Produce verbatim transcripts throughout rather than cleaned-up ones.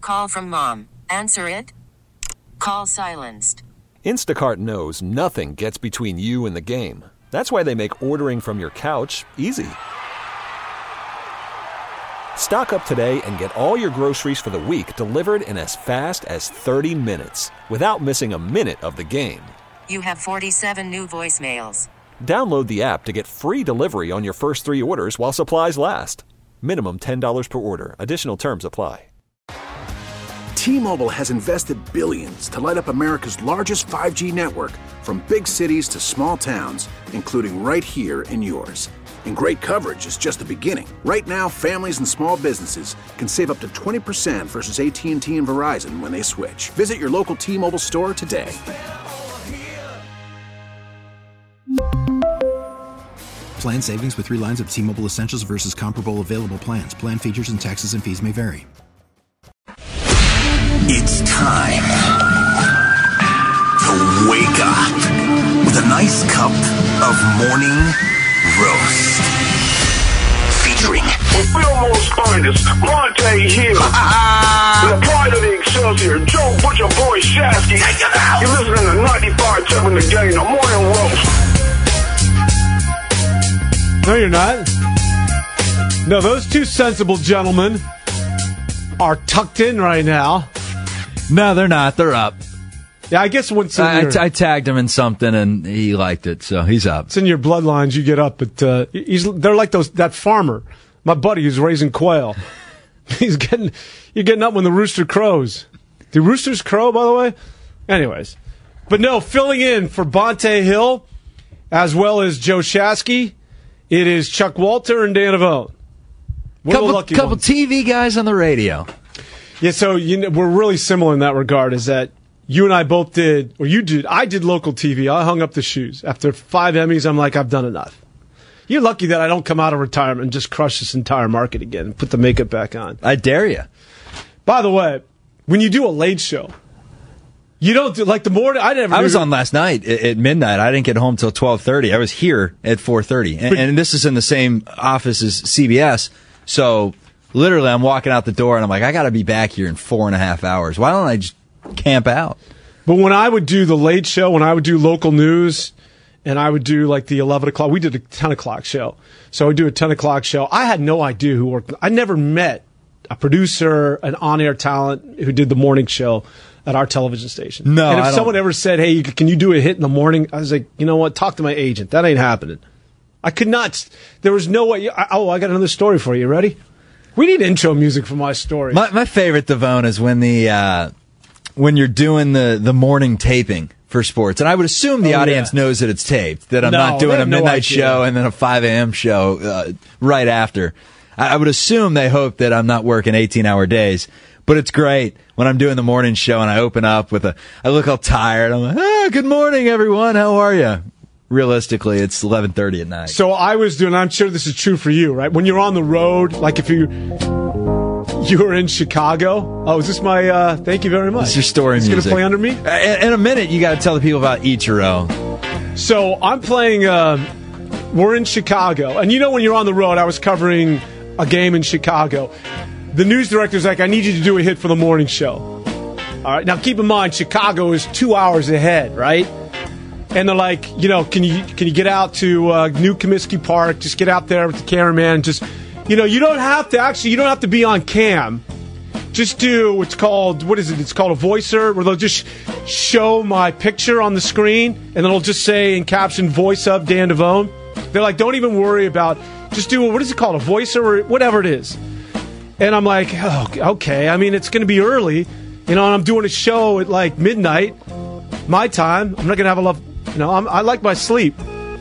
call from mom. Answer it. Call silenced. Instacart knows nothing gets between you and the game. That's why they make ordering from your couch easy. Stock up today and get all your groceries for the week delivered in as fast as thirty minutes without missing a minute of the game. You have forty-seven new voicemails. Download the app to get free delivery on your first three orders while supplies last. Minimum ten dollars per order. Additional terms apply. T-Mobile has invested billions to light up America's largest five G network, from big cities to small towns, including right here in yours. And great coverage is just the beginning. Right now, families and small businesses can save up to twenty percent versus A T and T and Verizon when they switch. Visit your local T-Mobile store today. Plan savings with three lines of T-Mobile Essentials versus comparable available plans. Plan features and taxes and fees may vary. It's time to wake up with a nice cup of morning roast. Featuring with Fillmore's finest, Monte Hill. The pride of the Excelsior, Joe Butcher Boy Shasky. You're listening to ninety-five point seven The Game, the morning roast. No, you're not. No, those two sensible gentlemen are tucked in right now. No, they're not. They're up. Yeah, I guess once in I, your, I, I tagged him in something, and he liked it, so he's up. It's in your bloodlines. You get up, but uh, he's, they're like those that farmer, my buddy who's raising quail. He's getting you're getting up when the rooster crows. Do roosters crow, by the way? Anyways, but no, filling in for Bonte Hill as well as Joe Shasky. It is Chuck Walter and Dan Avone. Couple, couple T V guys on the radio. Yeah, so you know, we're really similar in that regard. Is that you and I both did, or you did? I did local T V. I hung up the shoes after five Emmys. I'm like, I've done enough. You're lucky that I don't come out of retirement and just crush this entire market again and put the makeup back on. I dare you. By the way, when you do a late show, you don't do like the morning. I never. I was on last night at midnight. I didn't get home till twelve thirty. I was here at four thirty, and, and this is in the same office as C B S. So literally, I'm walking out the door, and I'm like, I got to be back here in four and a half hours. Why don't I just camp out? But when I would do the late show, when I would do local news, and I would do like the eleven o'clock, we did a ten o'clock show. So I would do a ten o'clock show. I had no idea who worked. I never met a producer, an on-air talent who did the morning show at our television station. No, and if I someone don't. ever said, hey, can you do a hit in the morning? I was like, you know what? Talk to my agent. That ain't happening. I could not. There was no way. I, oh, I got another story for you. Ready? We need intro music for my story. My, my favorite, Devone, is when the uh, when you're doing the, the morning taping for sports. And I would assume the oh, audience yeah. knows that it's taped, that I'm no, not doing a midnight no show and then a five a.m. show uh, right after. I, I would assume they hope that I'm not working eighteen-hour days. But it's great when I'm doing the morning show and I open up with a, I look all tired. I'm like, ah, good morning, everyone. How are you? Realistically, it's eleven thirty at night. So I was doing, I'm sure this is true for you, right? When you're on the road, like if you you were in Chicago. Oh, is this my, uh, thank you very much. It's your story it's music. It's going to play under me? Uh, in a minute, you got to tell the people about Ichiro. So I'm playing, uh, we're in Chicago. And you know when you're on the road, I was covering a game in Chicago. The news director's like, I need you to do a hit for the morning show. All right. Now, keep in mind, Chicago is two hours ahead, right? And they're like, you know, can you can you get out to uh, New Comiskey Park? Just get out there with the cameraman. Just, you know, you don't have to actually, you don't have to be on cam. Just do what's called, what is it? It's called a voicer, where they'll just show my picture on the screen, and then it'll just say in caption, voice up Dan Devone. They're like, don't even worry about, just do, what is it called? A voicer or whatever it is. And I'm like, oh, okay. I mean, it's going to be early, you know, and I'm doing a show at like midnight, my time. I'm not going to have a lot, you know, I'm, I like my sleep.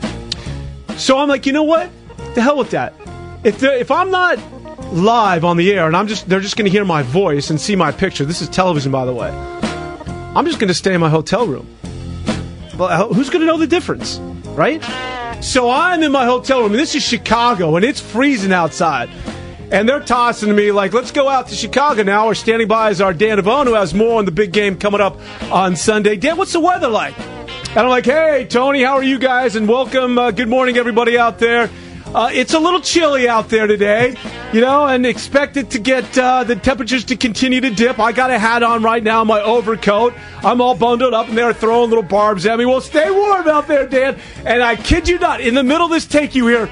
So I'm like, you know what? The hell with that. If if I'm not live on the air and I'm just, they're just going to hear my voice and see my picture. This is television, by the way. I'm just going to stay in my hotel room. Well, who's going to know the difference, right? So I'm in my hotel room, and this is Chicago, and it's freezing outside. And they're tossing to me like, let's go out to Chicago now. We're standing by is our Dan Devone, who has more on the big game coming up on Sunday. Dan, what's the weather like? And I'm like, hey, Tony, how are you guys? And welcome. Uh, good morning, everybody out there. Uh, it's a little chilly out there today, you know, and expect it to get uh, the temperatures to continue to dip. I got a hat on right now, my overcoat. I'm all bundled up, and they're throwing little barbs at me. Well, stay warm out there, Dan. And I kid you not, in the middle of this take, you hear...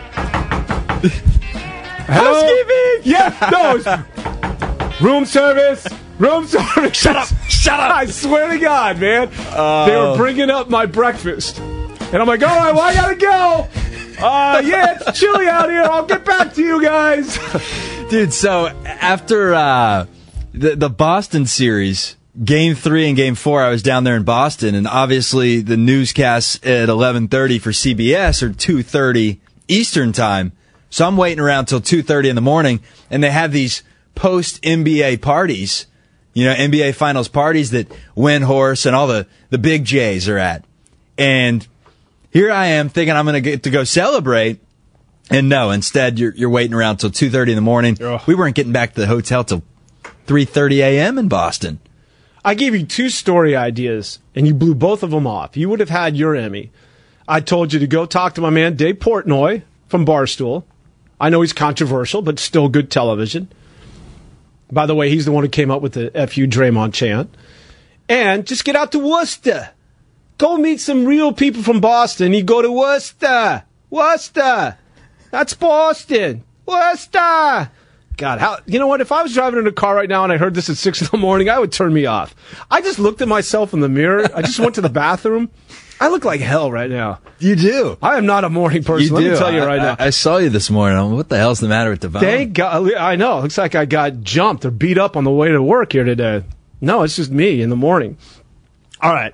Housekeeping! Yeah, no. Room service. Room service. Shut up. Shut up. I swear to God, man. Uh, they were bringing up my breakfast. And I'm like, all right, well, I got to go. Uh, yeah, it's chilly out here. I'll get back to you guys. Dude, so after uh, the, the Boston series, game three and game four, I was down there in Boston. And obviously the newscasts at eleven thirty for C B S are two thirty Eastern time. So I'm waiting around till two thirty in the morning, and they have these post-N B A parties, you know, N B A Finals parties that Windhorst and all the, the big J's are at. And here I am thinking I'm going to get to go celebrate, and no, instead you're you're waiting around till two thirty in the morning. Ugh. We weren't getting back to the hotel till three thirty a.m. in Boston. I gave you two story ideas, and you blew both of them off. You would have had your Emmy. I told you to go talk to my man Dave Portnoy from Barstool. I know he's controversial, but still good television. By the way, he's the one who came up with the F U Draymond chant. And just get out to Worcester. Go meet some real people from Boston. You go to Worcester. Worcester. That's Boston. Worcester. God, how, you know what? If I was driving in a car right now and I heard this at six in the morning, I would turn me off. I just looked at myself in the mirror. I just went to the bathroom. I look like hell right now. You do. I am not a morning person. You Let do. me tell you right I, now. I, I saw you this morning. I'm, what the hell's the matter with Devon? Thank God. I know. Looks like I got jumped or beat up on the way to work here today. No, it's just me in the morning. All right.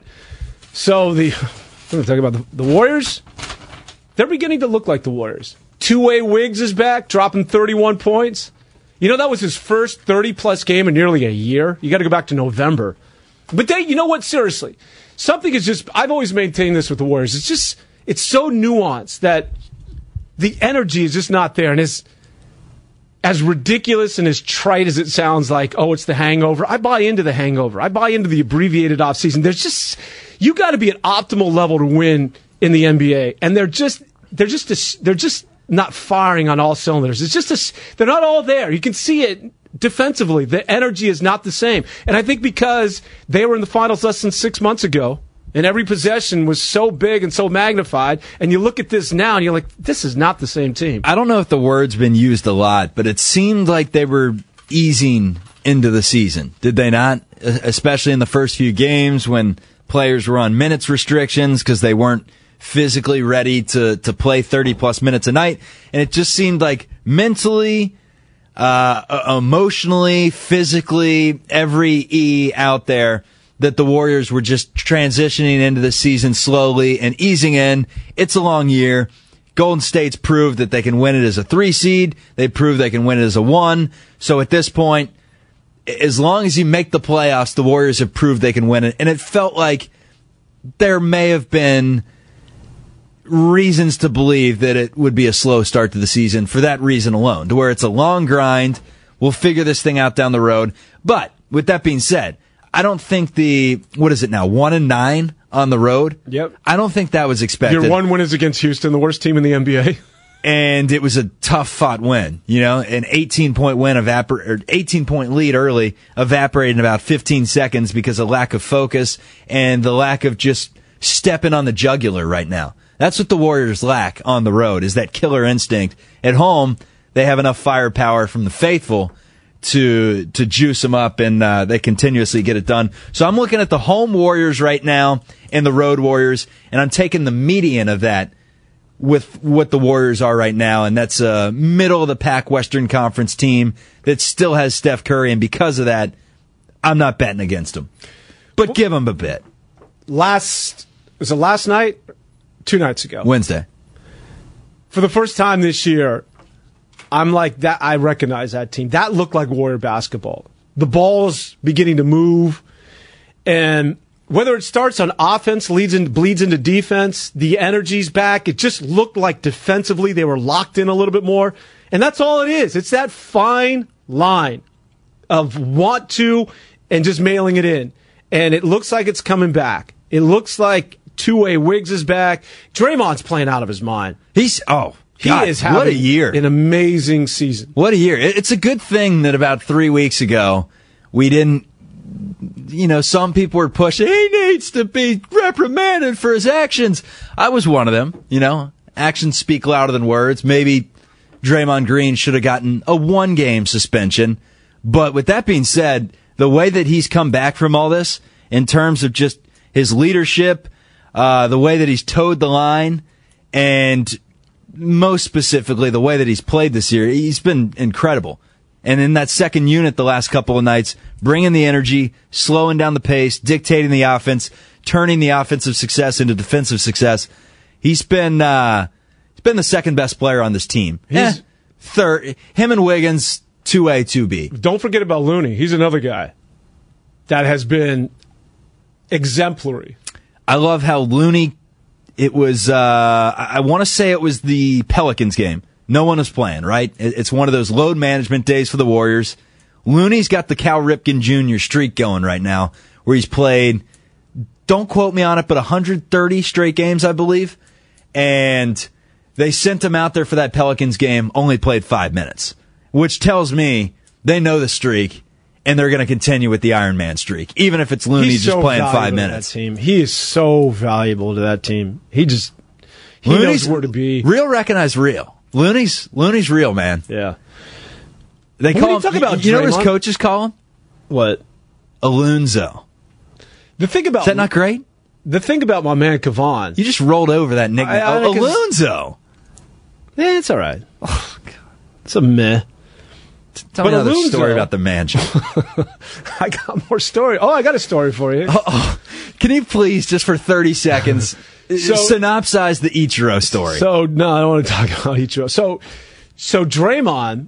So the, I'm going to talk about the, the Warriors. They're beginning to look like the Warriors. Two-way Wiggs is back, dropping thirty-one points. You know, that was his first thirty-plus game in nearly a year. You got to go back to November. But they, you know what? Seriously. Something is just, I've always maintained this with the Warriors. It's just, it's so nuanced that the energy is just not there. And as, as ridiculous and as trite as it sounds like, oh, it's the hangover, I buy into the hangover. I buy into the abbreviated offseason. There's just, you got to be at optimal level to win in the N B A. And they're just, they're just, a, they're just not firing on all cylinders. It's just, a, they're not all there. You can see it. Defensively, the energy is not the same. And I think because they were in the finals less than six months ago, and every possession was so big and so magnified, and you look at this now and you're like, this is not the same team. I don't know if the word's been used a lot, but it seemed like they were easing into the season. Did they not? Especially in the first few games when players were on minutes restrictions because they weren't physically ready to, to play thirty-plus minutes a night. And it just seemed like mentally... Uh, emotionally, physically, every E out there that the Warriors were just transitioning into the season slowly and easing in. It's a long year. Golden State's proved that they can win it as a three seed. They proved they can win it as a one. So at this point, as long as you make the playoffs, the Warriors have proved they can win it. And it felt like there may have been reasons to believe that it would be a slow start to the season for that reason alone, to where it's a long grind. We'll figure this thing out down the road. But with that being said, I don't think the, what is it now, one and nine on the road? Yep. I don't think that was expected. Your one win is against Houston, the worst team in the N B A. And it was a tough fought win, you know, an eighteen point win, evapor- or eighteen point lead early, evaporated in about fifteen seconds because of lack of focus and the lack of just stepping on the jugular right now. That's what the Warriors lack on the road, is that killer instinct. At home, they have enough firepower from the faithful to to juice them up, and uh, they continuously get it done. So I'm looking at the home Warriors right now and the road Warriors, and I'm taking the median of that with what the Warriors are right now, and that's a middle-of-the-pack Western Conference team that still has Steph Curry, and because of that, I'm not betting against them. But give them a bit. Last, was it last night? Two nights ago. Wednesday. For the first time this year, I'm like, that. I recognize that team. That looked like Warrior basketball. The ball's beginning to move. And whether it starts on offense, leads in, bleeds into defense, the energy's back. It just looked like defensively they were locked in a little bit more. And that's all it is. It's that fine line of want to and just mailing it in. And it looks like it's coming back. It looks like two-way Wiggs is back. Draymond's playing out of his mind. He's, oh, He God, is having what a year. An amazing season. What a year. It's a good thing that about three weeks ago, we didn't, you know, some people were pushing, he needs to be reprimanded for his actions. I was one of them, you know. Actions speak louder than words. Maybe Draymond Green should have gotten a one-game suspension. But with that being said, the way that he's come back from all this, in terms of just his leadership, uh, the way that he's towed the line, and most specifically the way that he's played this year, he's been incredible. And in that second unit the last couple of nights, bringing the energy, slowing down the pace, dictating the offense, turning the offensive success into defensive success. He's been uh, he's been the second best player on this team. He's eh, third. Him and Wiggins, two A, two B. Don't forget about Looney. He's another guy that has been exemplary. I love how Looney, it was, uh, I want to say it was the Pelicans game. No one was playing, right? It's one of those load management days for the Warriors. Looney's got the Cal Ripken Junior streak going right now, where he's played, don't quote me on it, but one hundred thirty straight games, I believe. And they sent him out there for that Pelicans game, only played five minutes, which tells me they know the streak, and they're going to continue with the Iron Man streak, even if it's Looney He's just so playing five valuable to minutes. that team. He is so valuable to that team. He just he Looney's knows where to be. Real recognize real. Looney's Looney's real, man. Yeah. They What call do you him. talk about, you know what his Draymond? coaches call him? What? Alonzo. The thing about Is that not great? The thing about my man Kevon. You just rolled over that nickname. I- I- Al- Alonzo. Yeah, it's all right. Oh, God. It's a meh. Tell me But another Alonzo- story about the mansion. I got more story. Oh, I got a story for you. oh, oh. Can you please, just for thirty seconds, So- synopsize the Ichiro story? So no, I don't want to talk about Ichiro. So, so Draymond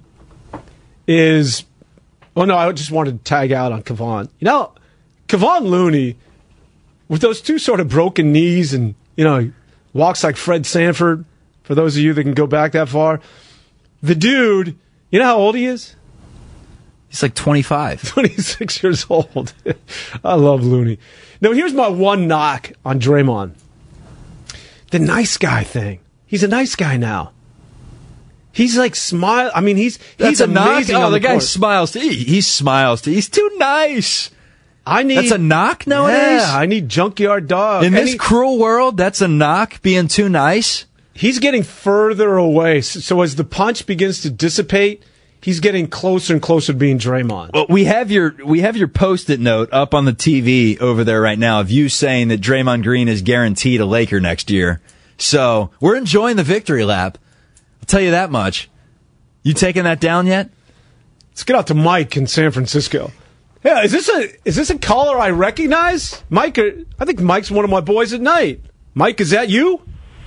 is. Oh no, I just wanted to tag out on Kevon. You know, Kevon Looney, with those two sort of broken knees, and you know, he walks like Fred Sanford. For those of you that can go back that far, the dude. You know how old he is? He's like twenty-five. twenty-six years old. I love Looney. Now, here's my one knock on Draymond. The nice guy thing. He's a nice guy now. He's like smile. I mean, he's That's he's a knock. amazing. Oh, on the, the guy court. smiles. To, he, he smiles. To, he's too nice. I need. That's a knock nowadays? Yeah, I need Junkyard Dog. In And this he- cruel world, that's a knock, being too nice? he's getting further away. So, so as the punch begins to dissipate, he's getting closer and closer to being Draymond. Well, we have your we have your post-it note up on the T V over there right now of you saying that Draymond Green is guaranteed a Laker next year. So we're enjoying the victory lap. I'll tell you that much. You taking that down yet? Let's get out to Mike in San Francisco. Yeah, is this a is this a caller I recognize? Mike, uh, I think Mike's one of my boys at night. Mike, is that you?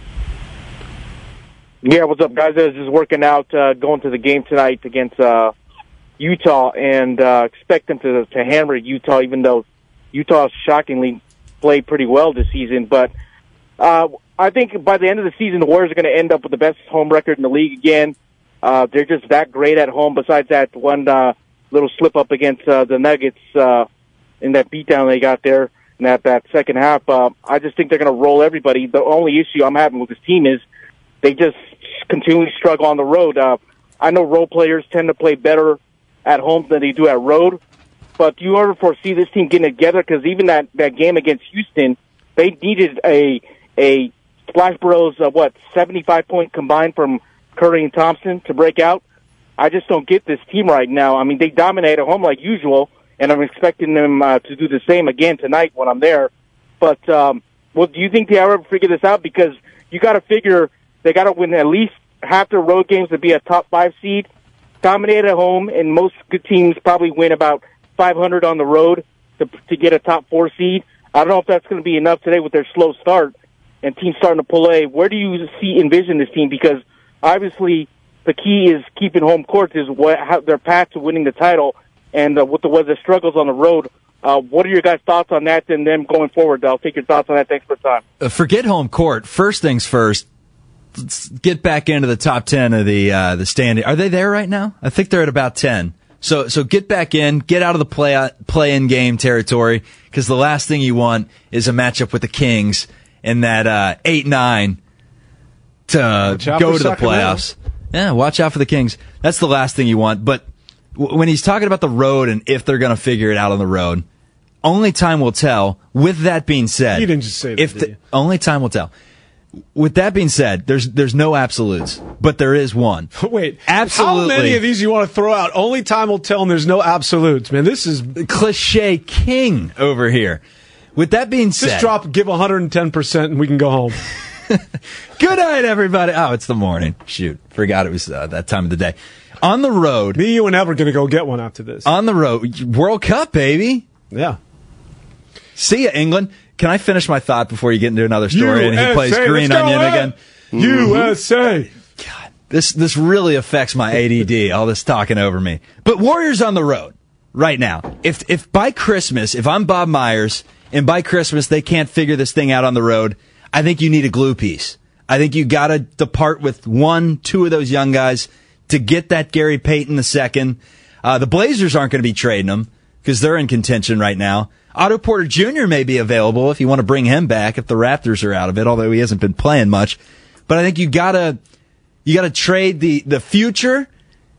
Yeah, what's up, guys? I was just working out, uh, going to the game tonight against uh, Utah, and uh, expect them to, to hammer Utah, even though Utah shockingly played pretty well this season. But uh, I think by the end of the season, the Warriors are going to end up with the best home record in the league again. Uh, they're just that great at home. Besides that one uh, little slip up against uh, the Nuggets uh, in that beatdown they got there in that, that second half, uh, I just think they're going to roll everybody. The only issue I'm having with this team is they just continually struggle on the road. Uh, I know role players tend to play better at home than they do at road, but do you ever foresee this team getting together? Because even that, that game against Houston, they needed a a Splash Bros, uh, what, seventy-five point combined from Curry and Thompson to break out. I just don't get this team right now. I mean, they dominate at home like usual, and I'm expecting them uh, to do the same again tonight when I'm there. But, um, well, do you think they ever figure this out? Because you got to figure they got to win at least half their road games to be a top five seed, dominate at home, and most good teams probably win about five hundred on the road to, to get a top four seed. I don't know if that's going to be enough today with their slow start and teams starting to pull away. Where do you see envision this team? Because obviously the key is keeping home court is what how their path to winning the title, and uh, with the weather struggles on the road. Uh, what are your guys' thoughts on that and them going forward? I'll take your thoughts on that. Thanks for the time. Uh, forget home court. First things first. Let's get back into the top ten of the uh, the standing. Are they there right now? I think they're at about ten. So so get back in, get out of the play play in game territory, because the last thing you want is a matchup with the Kings in that uh, eight nine. to go to the playoffs. Yeah, watch out for the Kings. That's the last thing you want. But w- when he's talking about the road and if they're going to figure it out on the road, only time will tell. With that being said, you didn't just say that, if did the, you? only time will tell. With that being said, there's there's no absolutes, but there is one. Wait, absolutely. How many of these you want to throw out? Only time will tell, and there's no absolutes, man. This is cliche king over here. With that being said, just drop, give one hundred ten percent, and we can go home. Good night, everybody. Oh, it's the morning. Shoot, forgot it was uh, that time of the day. On the road, me, you, and Ev are going to go get one after this. On the road, World Cup, baby. Yeah. See ya, England. Can I finish my thought before you get into another story? U S A, and he plays Green Onion go, again. U S A. God, this this really affects my A D D. All this talking over me. But Warriors on the road right now. If if by Christmas, if I'm Bob Myers, and by Christmas they can't figure this thing out on the road, I think you need a glue piece. I think you got to depart with one, two of those young guys to get that Gary Payton the second. Uh, the Blazers aren't going to be trading them because they're in contention right now. Otto Porter Junior may be available if you want to bring him back if the Raptors are out of it, although he hasn't been playing much. But I think you gotta you gotta trade the, the future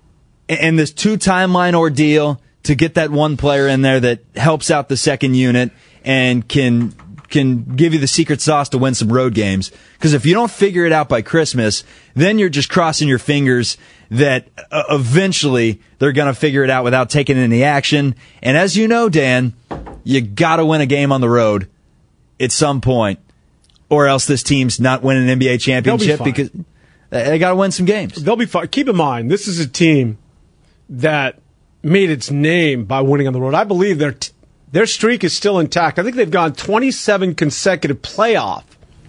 and this two timeline ordeal to get that one player in there that helps out the second unit and can can give you the secret sauce to win some road games. Because if you don't figure it out by Christmas, then you're just crossing your fingers that uh, eventually they're going to figure it out without taking any action. And as you know, Dan, you got to win a game on the road at some point, or else this team's not winning an N B A championship be because they got to win some games. They'll be fine. Keep in mind, this is a team that made its name by winning on the road. I believe their t- their streak is still intact. I think they've gone twenty-seven consecutive playoff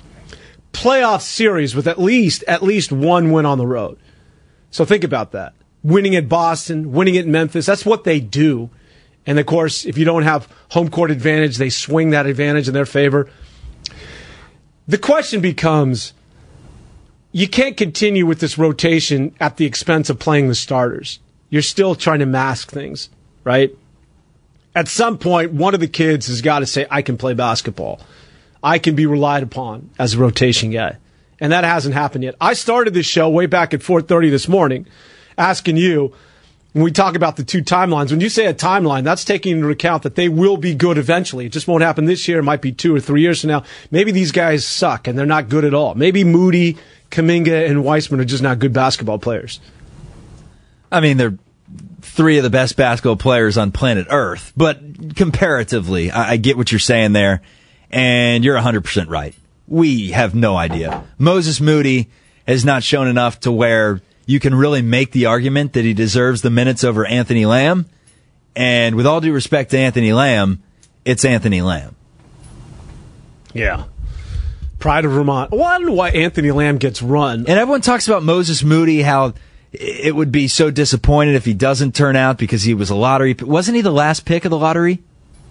playoff series with at least at least one win on the road. So think about that. Winning at Boston, winning at Memphis, that's what they do. And, of course, if you don't have home court advantage, they swing that advantage in their favor. The question becomes, you can't continue with this rotation at the expense of playing the starters. You're still trying to mask things, right? At some point, one of the kids has got to say, I can play basketball. I can be relied upon as a rotation guy. And that hasn't happened yet. I started this show way back at four thirty this morning asking you, when we talk about the two timelines, when you say a timeline, that's taking into account that they will be good eventually. It just won't happen this year. It might be two or three years from now. Maybe these guys suck and they're not good at all. Maybe Moody, Kuminga, and Weissman are just not good basketball players. I mean, they're three of the best basketball players on planet Earth, but comparatively, I, I get what you're saying there, and you're one hundred percent right. We have no idea. Moses Moody has not shown enough to where you can really make the argument that he deserves the minutes over Anthony Lamb. And with all due respect to Anthony Lamb, it's Anthony Lamb. Yeah. Pride of Vermont. Well, I don't know why Anthony Lamb gets run. And everyone talks about Moses Moody, how it would be so disappointed if he doesn't turn out because he was a lottery. Wasn't he the last pick of the lottery?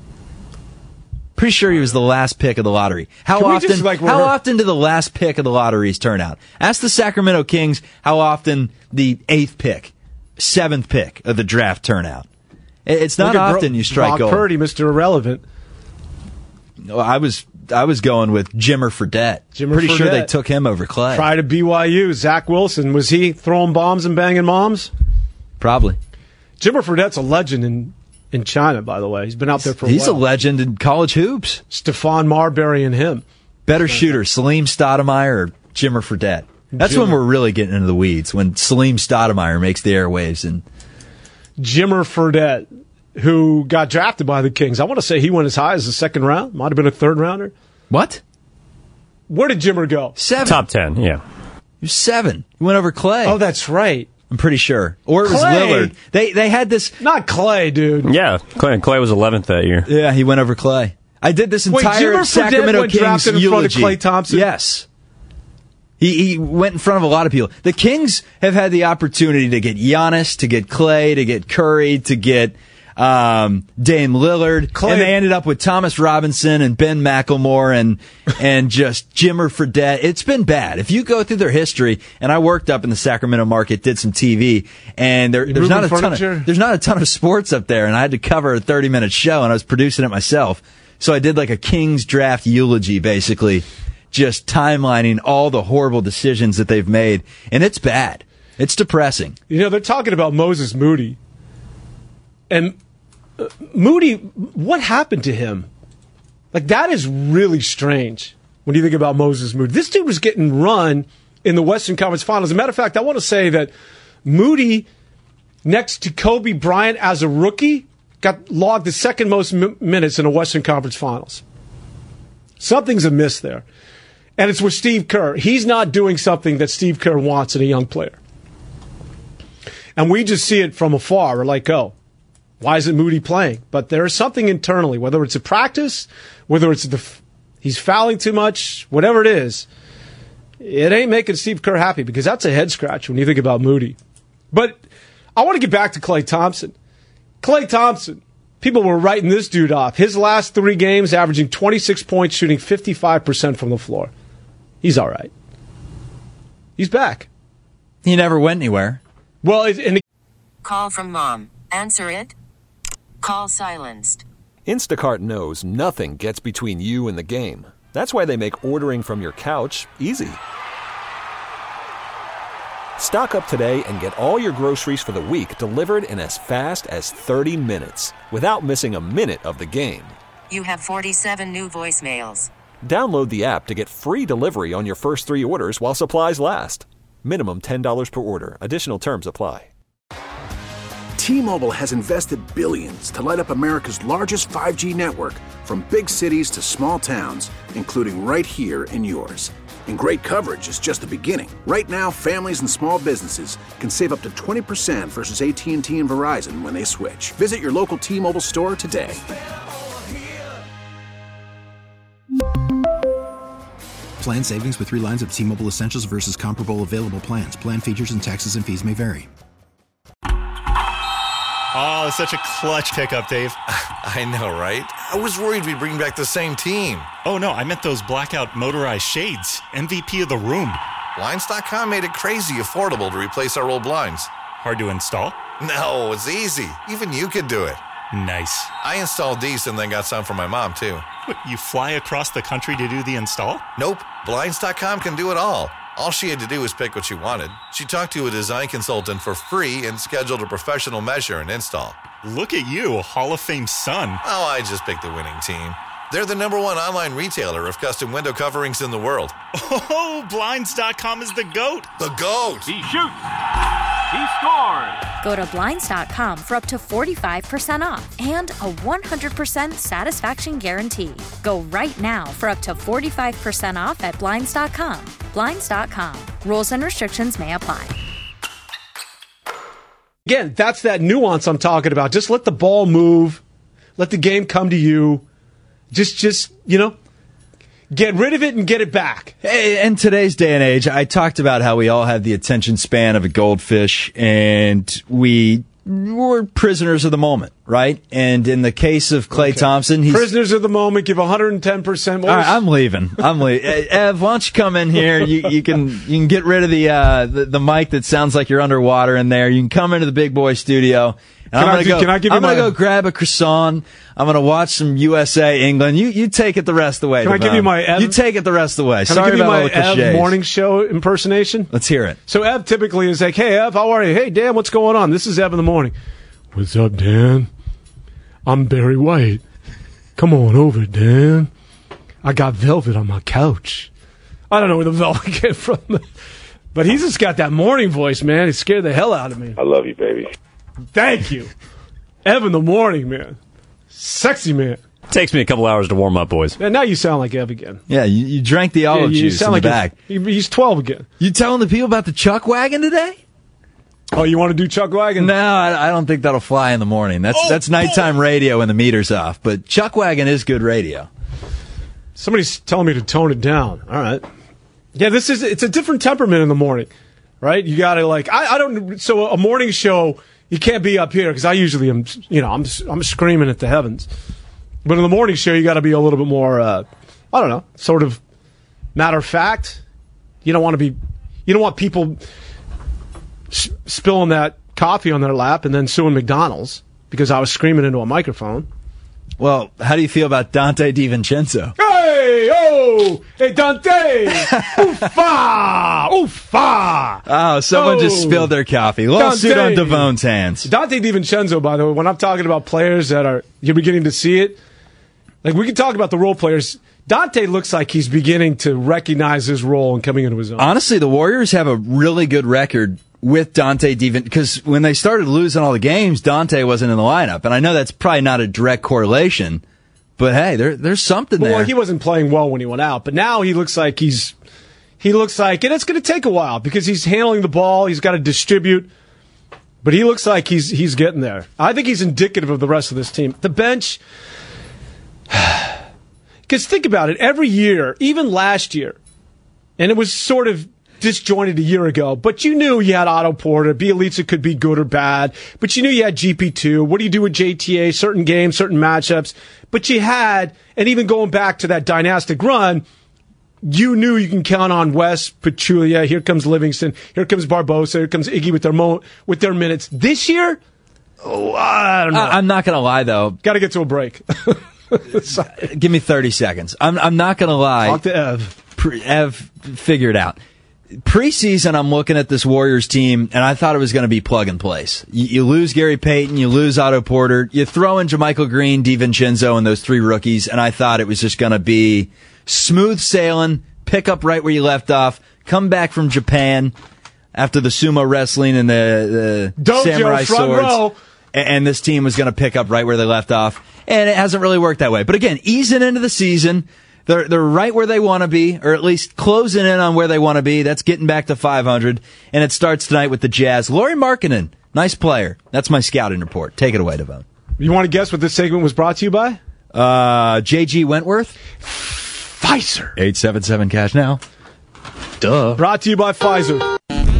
Pretty sure he was the last pick of the lottery. How often? Just, like, how often do the last pick of the lotteries turn out? Ask the Sacramento Kings how often the eighth pick, seventh pick of the draft turn out. It's not often Bro- you strike Brock gold. Purdy, Mister Irrelevant. Well, I was I was going with Jimmer Fredette. Jimmer Pretty Fredette. sure they took him over Clay. Try to B Y U. Zach Wilson, was he throwing bombs and banging moms? Probably. Jimmer Fredette's a legend in. In China, by the way. He's been out there for a He's while. He's a legend in college hoops. Stephon Marbury and him. Better shooter, Salim Stoudemire or Jimmer Fredette? That's Jimmer. When we're really getting into the weeds, when Salim Stoudemire makes the airwaves. And Jimmer Fredette, who got drafted by the Kings. I want to say he went as high as the second round. Might have been a third rounder. What? Where did Jimmer go? Seven. Top ten, yeah. He was seven. He went over Clay. Oh, that's right. I'm pretty sure. Or it was Clay. Lillard. They they had this... Not Clay, dude. Yeah, Clay, Clay was eleventh that year. Yeah, he went over Clay. I did this entire Wait, Sacramento went Kings drafted in eulogy. front of Klay Thompson? Yes. He, he went in front of a lot of people. The Kings have had the opportunity to get Giannis, to get Clay, to get Curry, to get um, Dame Lillard, Clay. And they ended up with Thomas Robinson and Ben McLemore and and just Jimmer Fredette. It's been bad. If you go through their history, and I worked up in the Sacramento market, did some T V, and there, there's not a furniture? ton of there's not a ton of sports up there, and I had to cover a thirty minute show, and I was producing it myself. So I did like a Kings draft eulogy, basically, just timelining all the horrible decisions that they've made. And it's bad. It's depressing. You know, they're talking about Moses Moody. And uh, Moody, what happened to him? Like, that is really strange when you think about Moses Moody. This dude was getting run in the Western Conference Finals. As a matter of fact, I want to say that Moody, next to Kobe Bryant as a rookie, got logged the second most m- minutes in the Western Conference Finals. Something's amiss there. And it's with Steve Kerr. He's not doing something that Steve Kerr wants in a young player. And we just see it from afar. We're like, oh, why isn't Moody playing? But there is something internally, whether it's a practice, whether it's the f- he's fouling too much, whatever it is, it ain't making Steve Kerr happy, because that's a head scratch when you think about Moody. But I want to get back to Klay Thompson. Klay Thompson, people were writing this dude off. His last three games, averaging twenty-six points, shooting fifty-five percent from the floor. He's all right. He's back. He never went anywhere. Well, it, and Call from mom. Answer it. Call silenced. Instacart knows nothing gets between you and the game. That's why they make ordering from your couch easy. Stock up today and get all your groceries for the week delivered in as fast as thirty minutes without missing a minute of the game. You have forty-seven new voicemails. Download the app to get free delivery on your first three orders while supplies last. Minimum ten dollars per order. Additional terms apply. T-Mobile has invested billions to light up America's largest five G network, from big cities to small towns, including right here in yours. And great coverage is just the beginning. Right now, families and small businesses can save up to twenty percent versus A T and T and Verizon when they switch. Visit your local T-Mobile store today. Plan savings with three lines of T-Mobile Essentials versus comparable available plans. Plan features and taxes and fees may vary. Oh, it's such a clutch pickup, Dave. I know, right? I was worried we'd bring back the same team. Oh, no, I meant those blackout motorized shades. M V P of the room. Blinds dot com made it crazy affordable to replace our old blinds. Hard to install? No, it's easy. Even you could do it. Nice. I installed these and then got some for my mom, too. What, you fly across the country to do the install? Nope. Blinds dot com can do it all. All she had to do was pick what she wanted. She talked to a design consultant for free and scheduled a professional measure and install. Look at you, Hall of Fame son. Oh, I just picked the winning team. They're the number one online retailer of custom window coverings in the world. Oh, Blinds dot com is the GOAT. The GOAT! He shoots! He scores! Go to Blinds dot com for up to forty-five percent off and a one hundred percent satisfaction guarantee. Go right now for up to forty-five percent off at Blinds dot com. Blinds dot com. Rules and restrictions may apply. again, that's that nuance I'm talking about. Just let the ball move. Let the game come to you. Just, just you know, get rid of it and get it back. Hey, in today's day and age, I talked about how we all have the attention span of a goldfish, and we we're prisoners of the moment, right? And in the case of Klay okay. Thompson, he's prisoners of the moment. Give one hundred ten percent more. All right, I'm leaving. I'm leaving. Ev, why don't you come in here? You, you can you can get rid of the, uh, the the mic that sounds like you're underwater in there. You can come into the big boy studio. And can, I'm I gonna do, go, can I give you I'm my... gonna go grab a croissant. I'm gonna watch some U S A England. You you take it the rest of the way. Can Devon. I give you my Ev? You take it the rest of the way. Can Sorry I give you about my all the cliches. Ev morning show impersonation? Let's hear it. So Ev typically is like, "Hey Ev, how are you? Hey Dan, what's going on? This is Ev in the morning. What's up, Dan? I'm Barry White. Come on over, Dan. I got velvet on my couch. I don't know where the velvet came from, but he's just got that morning voice, man. He scared the hell out of me. I love you, baby. Thank you. Ev in the morning, man. Sexy man. Takes me a couple hours to warm up, boys. And now you sound like Ev again. Yeah, you, you drank the olive yeah, you juice sound in like the back. He's, he's twelve again. You telling the people about the Chuck Wagon today? Oh, you want to do Chuck Wagon? No, I, I don't think that'll fly in the morning. That's oh, that's nighttime oh. radio when the meter's off. But Chuck Wagon is good radio. Somebody's telling me to tone it down. All right. Yeah, this is it's a different temperament in the morning, right? You got to like I, I don't. So a morning show, you can't be up here because I usually am. You know, I'm I'm screaming at the heavens. But in the morning show, you got to be a little bit more. Uh, I don't know, sort of matter of fact. You don't want to be. You don't want people spilling that coffee on their lap and then suing McDonald's because I was screaming into a microphone. Well, how do you feel about Dante DiVincenzo? Hey, oh, Oh, hey, Dante. Oofa. Oofa. Oh, someone oh. just spilled their coffee. Lawsuit on Dante. Davone's hands. Dante DiVincenzo, by the way, when I'm talking about players that are, you're beginning to see it, like we can talk about the role players. Dante looks like he's beginning to recognize his role and coming into his own. Honestly, the Warriors have a really good record with Dante DiVincenzo, because when they started losing all the games, Dante wasn't in the lineup. And I know that's probably not a direct correlation, but hey, there, there's something well, there. Well, he wasn't playing well when he went out, but now he looks like he's, he looks like, and it's going to take a while because he's handling the ball, he's got to distribute, but he looks like he's, he's getting there. I think he's indicative of the rest of this team. The bench, because think about it, every year, even last year, and it was sort of disjointed a year ago, but you knew you had Otto Porter. Bielitsa could be good or bad, but you knew you had G P two. What do you do with J T A? Certain games, certain matchups. But you had, and even going back to that dynastic run, you knew you can count on Wes, Pachulia. Here comes Livingston. Here comes Barbosa. Here comes Iggy with their mo- with their minutes. This year, oh, I don't know. I- I'm not going to lie, though. Got to get to a break. Give me thirty seconds. I'm, I'm not going to lie. Talk to Ev. Pre- Ev, figure it out. Preseason, I'm looking at this Warriors team, and I thought it was going to be plug and place. You, you lose Gary Payton, you lose Otto Porter, you throw in JaMychal Green, DiVincenzo, and those three rookies, and I thought it was just going to be smooth sailing, pick up right where you left off, come back from Japan after the sumo wrestling and the, the Dojo, samurai front swords, row. and, and this team was going to pick up right where they left off, and it hasn't really worked that way. But again, easing into the season. They're they're right where they want to be, or at least closing in on where they want to be. That's getting back to five hundred, and it starts tonight with the Jazz. Lauri Markkanen, nice player. That's my scouting report. Take it away, Devon. You want to guess what this segment was brought to you by? Uh, J G Wentworth? Pfizer. eight seven seven cash now. Duh. Brought to you by Pfizer.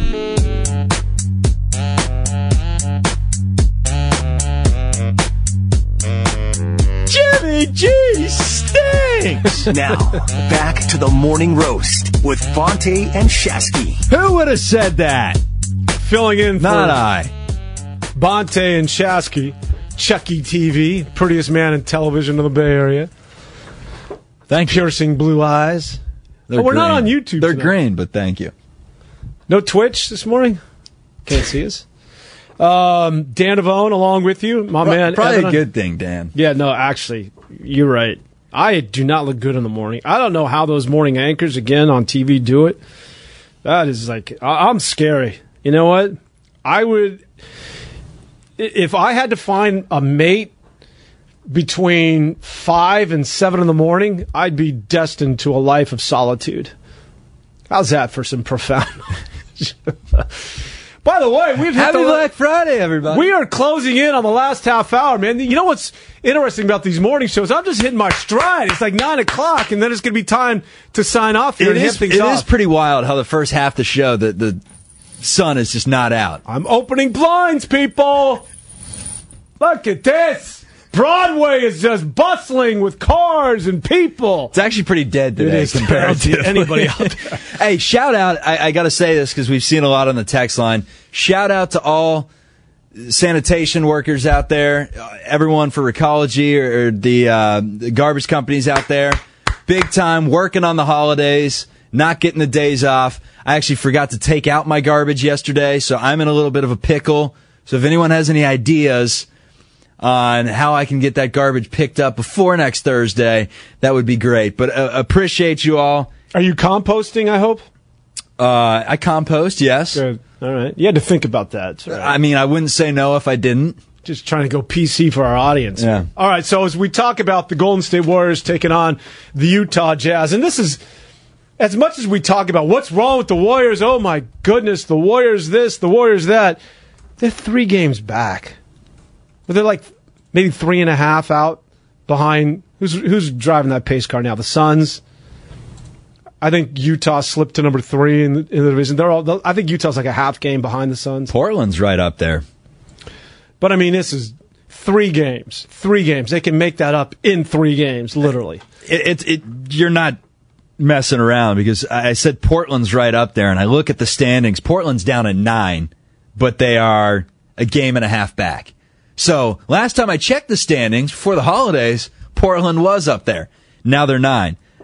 Jimmy G stinks! Now, back to the morning roast with Fonte and Shasky. Who would have said that? Filling in for Not I. Bonte and Shasky, Chucky T V, prettiest man in television in the Bay Area. Thank you. Piercing blue eyes. They're Oh, we're green. not on YouTube They're tonight. green, but thank you. No Twitch this morning? Can't see us. Um, Dan Devone along with you, my Pro- man. Probably Evan. a good thing, Dan. Yeah, no, actually, you're right. I do not look good in the morning. I don't know how those morning anchors, again, on T V do it. That is like, I- I'm scary. You know what? I would, if I had to find a mate between five and seven in the morning, I'd be destined to a life of solitude. How's that for some profound? By the way, we've hit Happy the Black Friday, everybody. We are closing in on the last half hour, man. You know what's interesting about these morning shows? I'm just hitting my stride. It's like nine o'clock, and then it's going to be time to sign off here It and is, hit things it off. is pretty wild how the first half of the show, the, the sun is just not out. I'm opening blinds, people. Look at this. Broadway is just bustling with cars and people. It's actually pretty dead today It is compared to to anybody out there. Hey, shout out. I, I got to say this because we've seen a lot on the text line. Shout out to all sanitation workers out there, uh, everyone for Recology or, or the, uh, the garbage companies out there. Big time working on the holidays, not getting the days off. I actually forgot to take out my garbage yesterday, so I'm in a little bit of a pickle. So if anyone has any ideas on how I can get that garbage picked up before next Thursday, that would be great. But uh, appreciate you all. Are you composting, I hope? Uh, I compost, yes. Good. All right. You had to think about that. It's all right. I mean, I wouldn't say no if I didn't. Just trying to go P C for our audience. Yeah. All right, so as we talk about the Golden State Warriors taking on the Utah Jazz, and this is, as much as we talk about what's wrong with the Warriors, oh my goodness, the Warriors this, the Warriors that, they're three games back. But they're like maybe three and a half out behind. Who's who's driving that pace car now? The Suns. I think Utah slipped to number three in the, in the division. They're all. I think Utah's like a half game behind the Suns. Portland's right up there. But I mean, this is three games. Three games. They can make that up in three games, literally. It, it, it you're not messing around because I said Portland's right up there, and I look at the standings. Portland's down at nine, but they are a game and a half back. So last time I checked the standings before the holidays, Portland was up there. Now they're nine.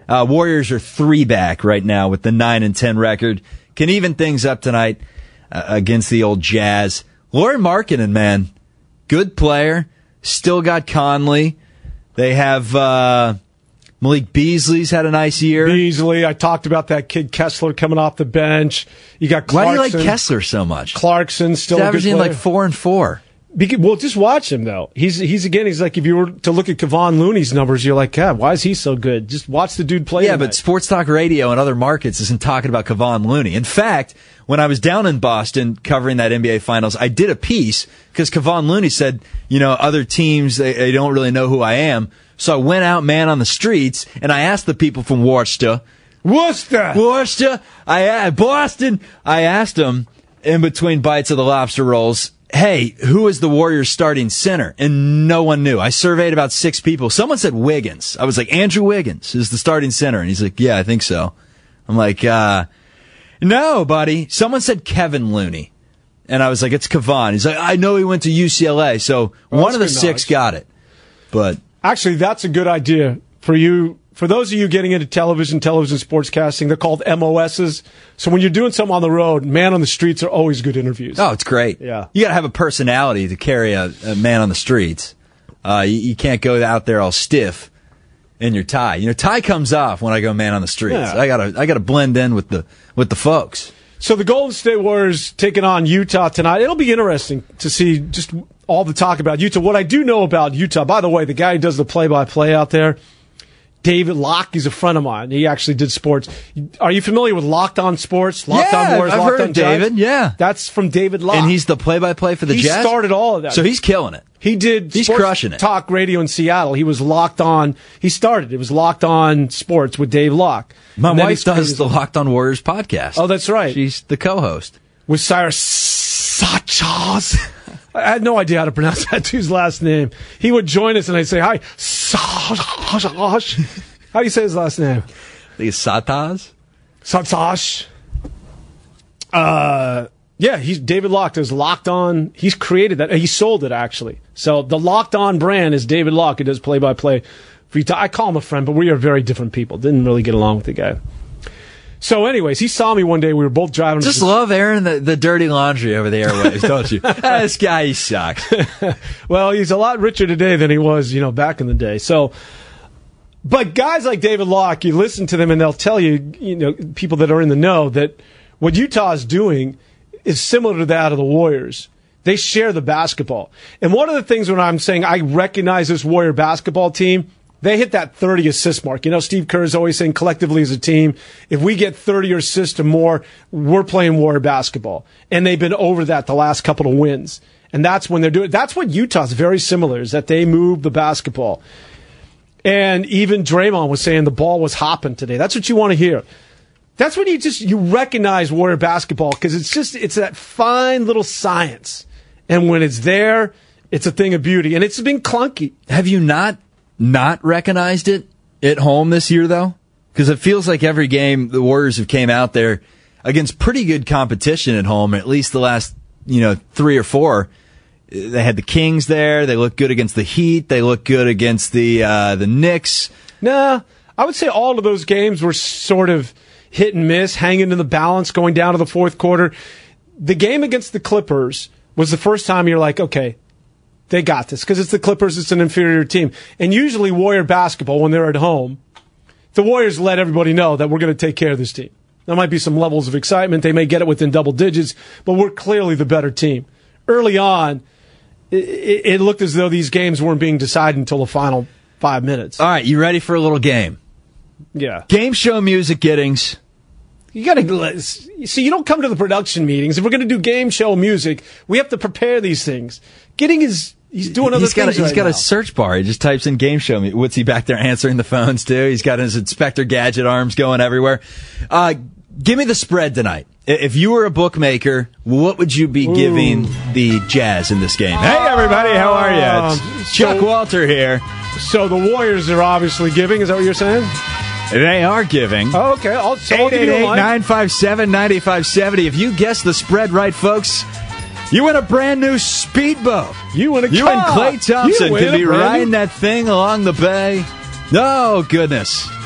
Uh, Warriors are three back right now with the nine and ten record. Can even things up tonight uh, against the old Jazz. Lauri Markkanen, man, good player. Still got Conley. They have uh, Malik Beasley's had a nice year. Beasley, I talked about that kid Kessler coming off the bench. You got Clarkson. Why do you like Kessler so much? Clarkson still He's a good averaging player. like four and four. Because, well, just watch him though. He's he's again. He's like if you were to look at Kevon Looney's numbers, you're like, God, why is he so good? Just watch the dude play. Yeah, tonight. but Sports Talk Radio and other markets isn't talking about Kevon Looney. In fact, when I was down in Boston covering that N B A Finals, I did a piece because Kevon Looney said, you know, other teams they, they don't really know who I am. So I went out, man, on the streets, and I asked the people from Worcester, Worcester, Worcester, I Boston. I asked them in between bites of the lobster rolls, hey, who is the Warriors starting center? And no one knew. I surveyed about six people. Someone said Wiggins. I was like, Andrew Wiggins is the starting center. And he's like, yeah, I think so. I'm like, uh, no, buddy. Someone said Kevin Looney. And I was like, it's Kevon. He's like, I know he went to U C L A. So well, one of the six knowledge. got it. But actually, that's a good idea for you. For those of you getting into television, television sportscasting, they're called M O Ss. So when you're doing something on the road, man on the streets are always good interviews. Oh, it's great. Yeah. You got to have a personality to carry a, a man on the streets. Uh, you, you can't go out there all stiff in your tie. You know, tie comes off when I go man on the streets. Yeah. I gotta, I gotta blend in with the, with the folks. So the Golden State Warriors taking on Utah tonight. It'll be interesting to see just all the talk about Utah. What I do know about Utah, by the way, the guy who does the play-by-play out there, David Locke, he's a friend of mine. He actually did sports. Are you familiar with Locked On Sports? Locked yeah, On Warriors, I've Locked heard On of David. Giants? Yeah, that's from David Locke, and he's the play-by-play for the he Jazz. He started all of that, so he's killing it. He did. He's sports crushing it. Talk radio in Seattle. He was Locked On. He started. It was Locked On Sports with Dave Locke. My and wife does the Locked On Warriors podcast. Oh, that's right. She's the co-host with Cyrus Sachas. I had no idea how to pronounce that dude's last name. He would join us and I'd say, hi, Sash. How do you say his last name? I think it's Sataz. Sataz. Uh, yeah, he's David Locke does Locked On. He's created that. He sold it, actually. So the Locked On brand is David Locke, who does play-by-play. For Utah. I call him a friend, but we are very different people. Didn't really get along with the guy. So anyways, he saw me one day. We were both driving. Just love airing the, the dirty laundry over the airwaves, don't you? Ah, this guy, he sucks. Well, he's a lot richer today than he was, you know, back in the day. So, but guys like David Locke, you listen to them and they'll tell you, you know, people that are in the know, that what Utah is doing is similar to that of the Warriors. They share the basketball. And one of the things when I'm saying I recognize this Warrior basketball team, they hit that thirty assist mark. You know, Steve Kerr is always saying collectively as a team, if we get thirty assists or more, we're playing Warrior basketball. And they've been over that the last couple of wins. And that's when they're doing, that's what Utah's very similar, is that they move the basketball. And even Draymond was saying the ball was hopping today. That's what you want to hear. That's when you just, you recognize Warrior basketball, because it's just, it's that fine little science. And when it's there, it's a thing of beauty. And it's been clunky. Have you not not recognized it at home this year, though? Because it feels like every game the Warriors have came out there against pretty good competition at home, at least the last, you know, three or four. They had the Kings there. They looked good against the Heat. They looked good against the uh, the Knicks. Nah, I would say all of those games were sort of hit and miss, hanging in the balance, going down to the fourth quarter. The game against the Clippers was the first time you're like, okay, they got this, because it's the Clippers, it's an inferior team. And usually Warrior basketball, when they're at home, the Warriors let everybody know that we're going to take care of this team. There might be some levels of excitement. They may get it within double digits, but we're clearly the better team. Early on, it, it looked as though these games weren't being decided until the final five minutes. All right, you ready for a little game? Yeah. Game show music, Giddings. You gotta see. You don't come to the production meetings. If we're gonna do game show music, we have to prepare these things. Getting his, he's doing other he's got things. A, he's right got now. a search bar. He just types in game show music. What's he back there answering the phones too? He's got his Inspector Gadget arms going everywhere. Uh, give me the spread tonight. If you were a bookmaker, what would you be Ooh. giving the Jazz in this game? Hey everybody, how are you? It's Um, Chuck so, Walter here. So the Warriors are obviously giving. Is that what you're saying? They are giving. Oh, okay. I'll, so eight eight eight, nine five seven, nine five seven zero. If you guess the spread right, folks, you win a brand new speedboat. You win a You car. and Klay Thompson You can be brand riding new... that thing along the bay. Oh, goodness.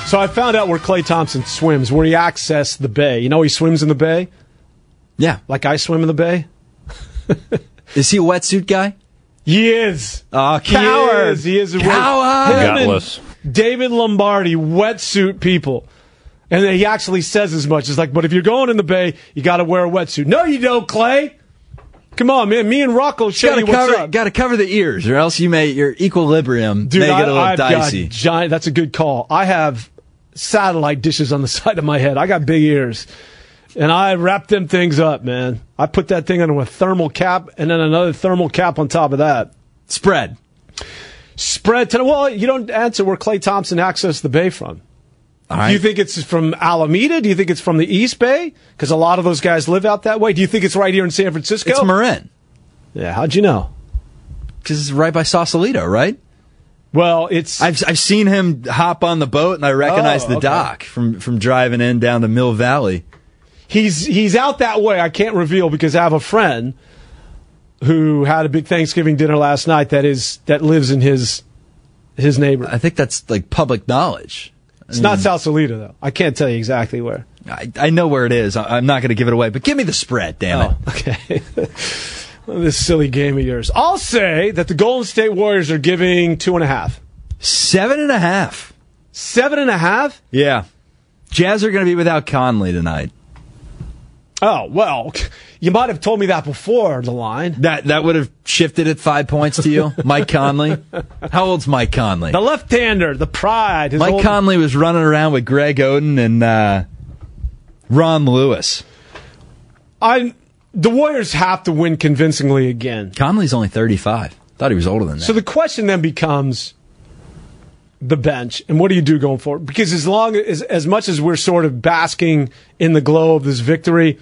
So I found out where Klay Thompson swims, where he accessed the bay. You know he swims in the bay? Yeah. Like I swim in the bay? Is he a wetsuit guy? He is. Oh, coward. He is. He is a Coward. Him and Gutless. David Lombardi, wetsuit people. And he actually says as much. It's like, but if you're going in the bay, you got to wear a wetsuit. No, you don't, Clay. Come on, man. Me and Rocco show you what's cover, up. Got to cover the ears, or else you may your equilibrium Dude, may get a little I, I've dicey. Got giant, that's a good call. I have satellite dishes on the side of my head. I got big ears. And I wrap them things up, man. I put that thing under a thermal cap and then another thermal cap on top of that. Spread. Spread to, well, you don't answer where Klay Thompson accessed the bay from. All right. Do you think it's from Alameda? Do you think it's from the East Bay? Because a lot of those guys live out that way. Do you think it's right here in San Francisco? It's Marin. Yeah, how'd you know? Because it's right by Sausalito, right? Well, it's... I've I've seen him hop on the boat, and I recognize Oh, the okay. dock from, from driving in down to Mill Valley. He's he's out that way. I can't reveal because I have a friend who had a big Thanksgiving dinner last night that is that lives in his his neighborhood. I think that's like public knowledge. It's not Sausalito, though. I can't tell you exactly where. I, I know where it is. I, I'm not going to give it away, but give me the spread, damn it. Oh, okay. This silly game of yours. I'll say that the Golden State Warriors are giving two and a half. Seven and a half. Seven and a half? Yeah. Jazz are going to be without Conley tonight. Oh, well, you might have told me that before the line. That that would have shifted it five points to you, Mike Conley. How old's Mike Conley? The left-hander, the pride. His Mike old... Conley was running around with Greg Oden and uh, Ron Lewis. I, the Warriors have to win convincingly again. Conley's only thirty-five. Thought he was older than that. So the question then becomes the bench, and what do you do going forward? Because as long as, as much as we're sort of basking in the glow of this victory,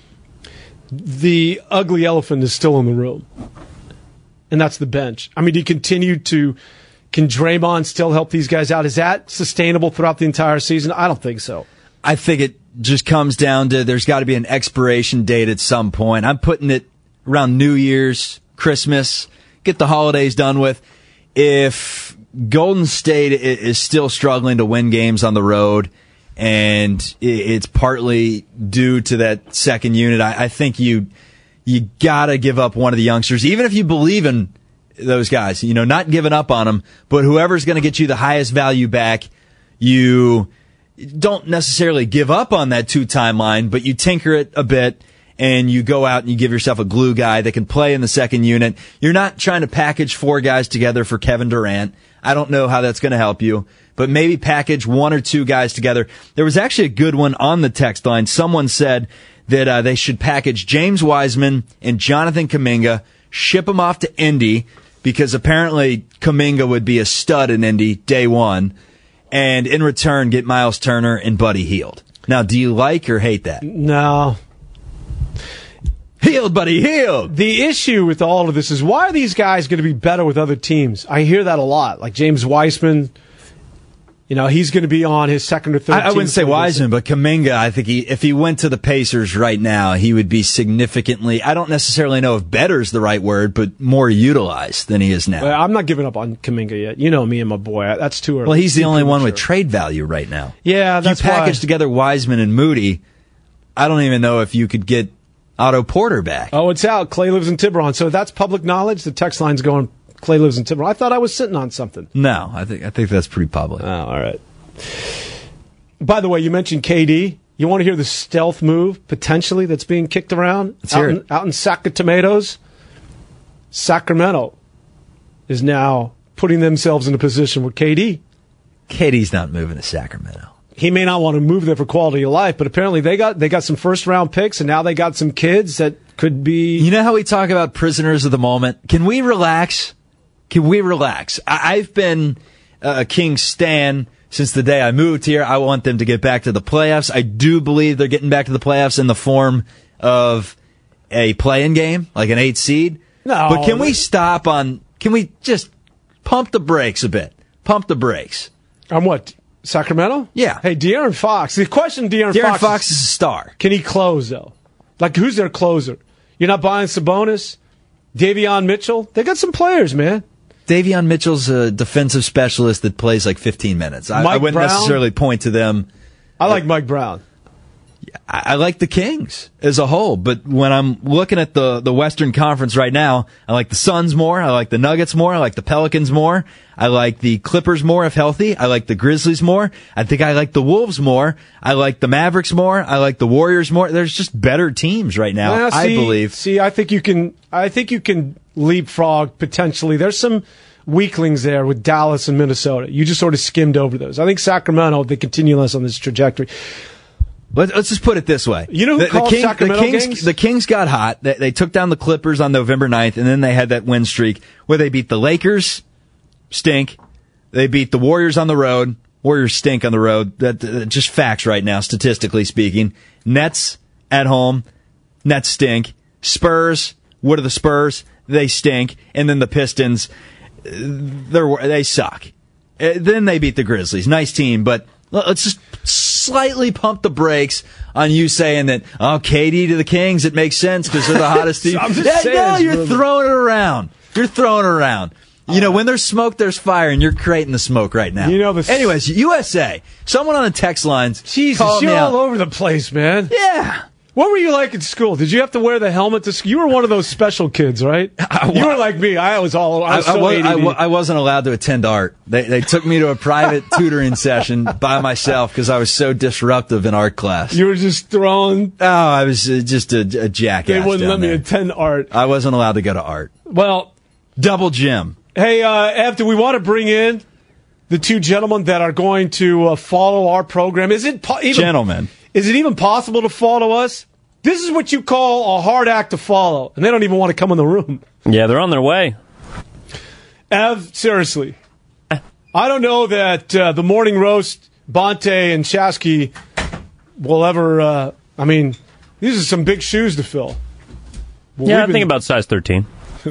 the ugly elephant is still in the room, and that's the bench. I mean, do you continue to, can Draymond still help these guys out? Is that sustainable throughout the entire season? I don't think so. I think it just comes down to there's got to be an expiration date at some point. I'm putting it around New Year's, Christmas, get the holidays done with. If Golden State is still struggling to win games on the road, and it's partly due to that second unit, I, I think you you got to give up one of the youngsters, even if you believe in those guys. You know, not giving up on them, but whoever's going to get you the highest value back, you don't necessarily give up on that two-time line, but you tinker it a bit, and you go out and you give yourself a glue guy that can play in the second unit. You're not trying to package four guys together for Kevin Durant. I don't know how that's going to help you, but maybe package one or two guys together. There was actually a good one on the text line. Someone said that uh, they should package James Wiseman and Jonathan Kuminga, ship them off to Indy, because apparently Kuminga would be a stud in Indy day one, and in return get Miles Turner and Buddy Hield. Now, do you like or hate that? No. Healed, buddy, healed. The issue with all of this is, why are these guys going to be better with other teams? I hear that a lot. Like James Wiseman, you know, he's going to be on his second or third I, I team wouldn't say for Wiseman, but Kuminga, I think he, if he went to the Pacers right now, he would be significantly, I don't necessarily know if better is the right word, but more utilized than he is now. Well, I'm not giving up on Kuminga yet. You know me and my boy. That's too early. Well, he's the Too only one premature. with trade value right now. Yeah, If that's you package why. together Wiseman and Moody, I don't even know if you could get Otto Porter back. Oh, it's out. Clay lives in Tiburon. So that's public knowledge. The text line's going, Clay lives in Tiburon. I thought I was sitting on something. No, I think I think that's pretty public. Oh, all right. By the way, you mentioned K D. You want to hear the stealth move, potentially, that's being kicked around? Let's out hear in, it. out in Sack of Tomatoes? Sacramento is now putting themselves in a position where K D... K D's not moving to Sacramento. He may not want to move there for quality of life, but apparently they got they got some first round picks, and now they got some kids that could be. You know how we talk about prisoners of the moment? Can we relax? Can we relax? I- I've been a Kings stan since the day I moved here. I want them to get back to the playoffs. I do believe they're getting back to the playoffs in the form of a play-in game, like an eight seed. No, but can we stop on? Can we just pump the brakes a bit? Pump the brakes. On what? Sacramento? Yeah. Hey, De'Aaron Fox. The question, De'Aaron, De'Aaron Fox, Fox is a star. Can he close though? Like, who's their closer? You're not buying Sabonis, Davion Mitchell. They got some players, man. Davion Mitchell's a defensive specialist that plays like fifteen minutes. I, I wouldn't Brown? necessarily point to them. I like Mike Brown. I, I like the Kings as a whole, but when I'm looking at the, the Western Conference right now, I like the Suns more, I like the Nuggets more, I like the Pelicans more, I like the Clippers more if healthy, I like the Grizzlies more, I think I like the Wolves more, I like the Mavericks more, I like the Warriors more. There's just better teams right now, Well, see, I believe. See, I think you can. I think you can leapfrog potentially. There's some weaklings there with Dallas and Minnesota. You just sort of skimmed over those. I think Sacramento, they continue us on this trajectory. Let's, let's just put it this way. You know who the, the, called King, Sacramento the Kings, games? The Kings got hot. They, they took down the Clippers on November ninth, and then they had that win streak where they beat the Lakers, stink. They beat the Warriors on the road. Warriors stink on the road. That, that just facts right now, statistically speaking. Nets at home. Nets stink. Spurs. What are the Spurs? They stink. And then the Pistons, they're, they suck. Uh, Then they beat the Grizzlies. Nice team, but let's just slightly pump the brakes on you saying that, oh, K D to the Kings, it makes sense because they're the hottest team. I'm just yeah, saying, no, you're brother. throwing it around. You're throwing it around. You know, when there's smoke, there's fire, and you're creating the smoke right now. You know the- Anyways, U S A. Someone on the text lines. Jesus, called you're me all out. over the place, man. Yeah. What were you like in school? Did you have to wear the helmet to school? You were one of those special kids, right? You were like me. I was all. I was I, I so was, A D D. I, wa- I wasn't allowed to attend art. They, they took me to a private tutoring session by myself because I was so disruptive in art class. You were just throwing. Oh, I was uh, just a, a jackass. They wouldn't down let me there. attend art. I wasn't allowed to go to art. Well, Double gym. hey, uh, Ev, do we want to bring in the two gentlemen that are going to uh, follow our program? Is it po- even, Gentlemen. Is it even possible to follow us? This is what you call a hard act to follow, and they don't even want to come in the room. Yeah, they're on their way. Ev, seriously, I don't know that uh, the morning roast, Bonte and Shasky will ever. Uh, I mean, these are some big shoes to fill. Well, yeah, I we've think been- about size thirteen.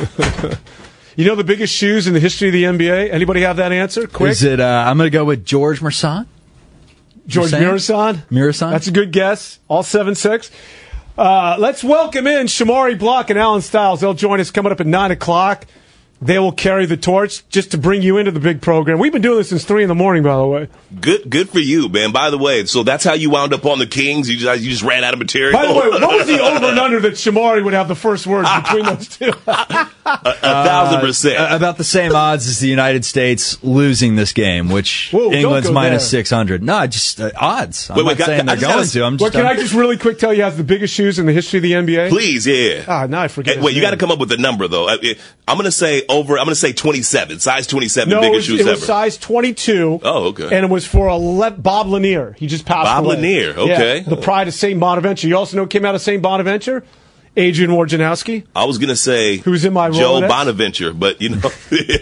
You know the biggest shoes in the history of the N B A? Anybody have that answer? Quick. Is it? Uh, I'm going to go with George Merson. George Merson? Mirasan? Mirasan? That's a good guess. All seven six. Uh, let's welcome in Shamari Block and Alan Stiles. They'll join us coming up at nine o'clock. They will carry the torch just to bring you into the big program. We've been doing this since three in the morning, by the way. Good, good for you, man. By the way, so that's how you wound up on the Kings. You just, you just ran out of material. By the way, what was the over and under that Shamari would have the first words between those two? a, a thousand percent. Uh, about the same odds as the United States losing this game, which Whoa, don't England's go minus there. six hundred. No, just uh, odds. I'm Wait, not wait, saying I- I they're just going gotta- to. I'm What, just. can I I'm- just really quick tell you has the biggest shoes in the history of the N B A? Please, yeah. Ah, now I forget. Hey, his wait, you got to name. come up with a number though. I, I'm going to say over. I'm going to say twenty-seven. Size twenty-seven. No, it biggest was, shoes it was ever. size twenty-two. Oh, okay. And it was for a Le- Bob Lanier. He just passed Bob away. Lanier, okay. Yeah, the pride of Saint Bonaventure. You also know who came out of Saint Bonaventure? Adrian Wojnarowski. I was going to say Who's in my Joe Rolodex? Bonaventure, but you know,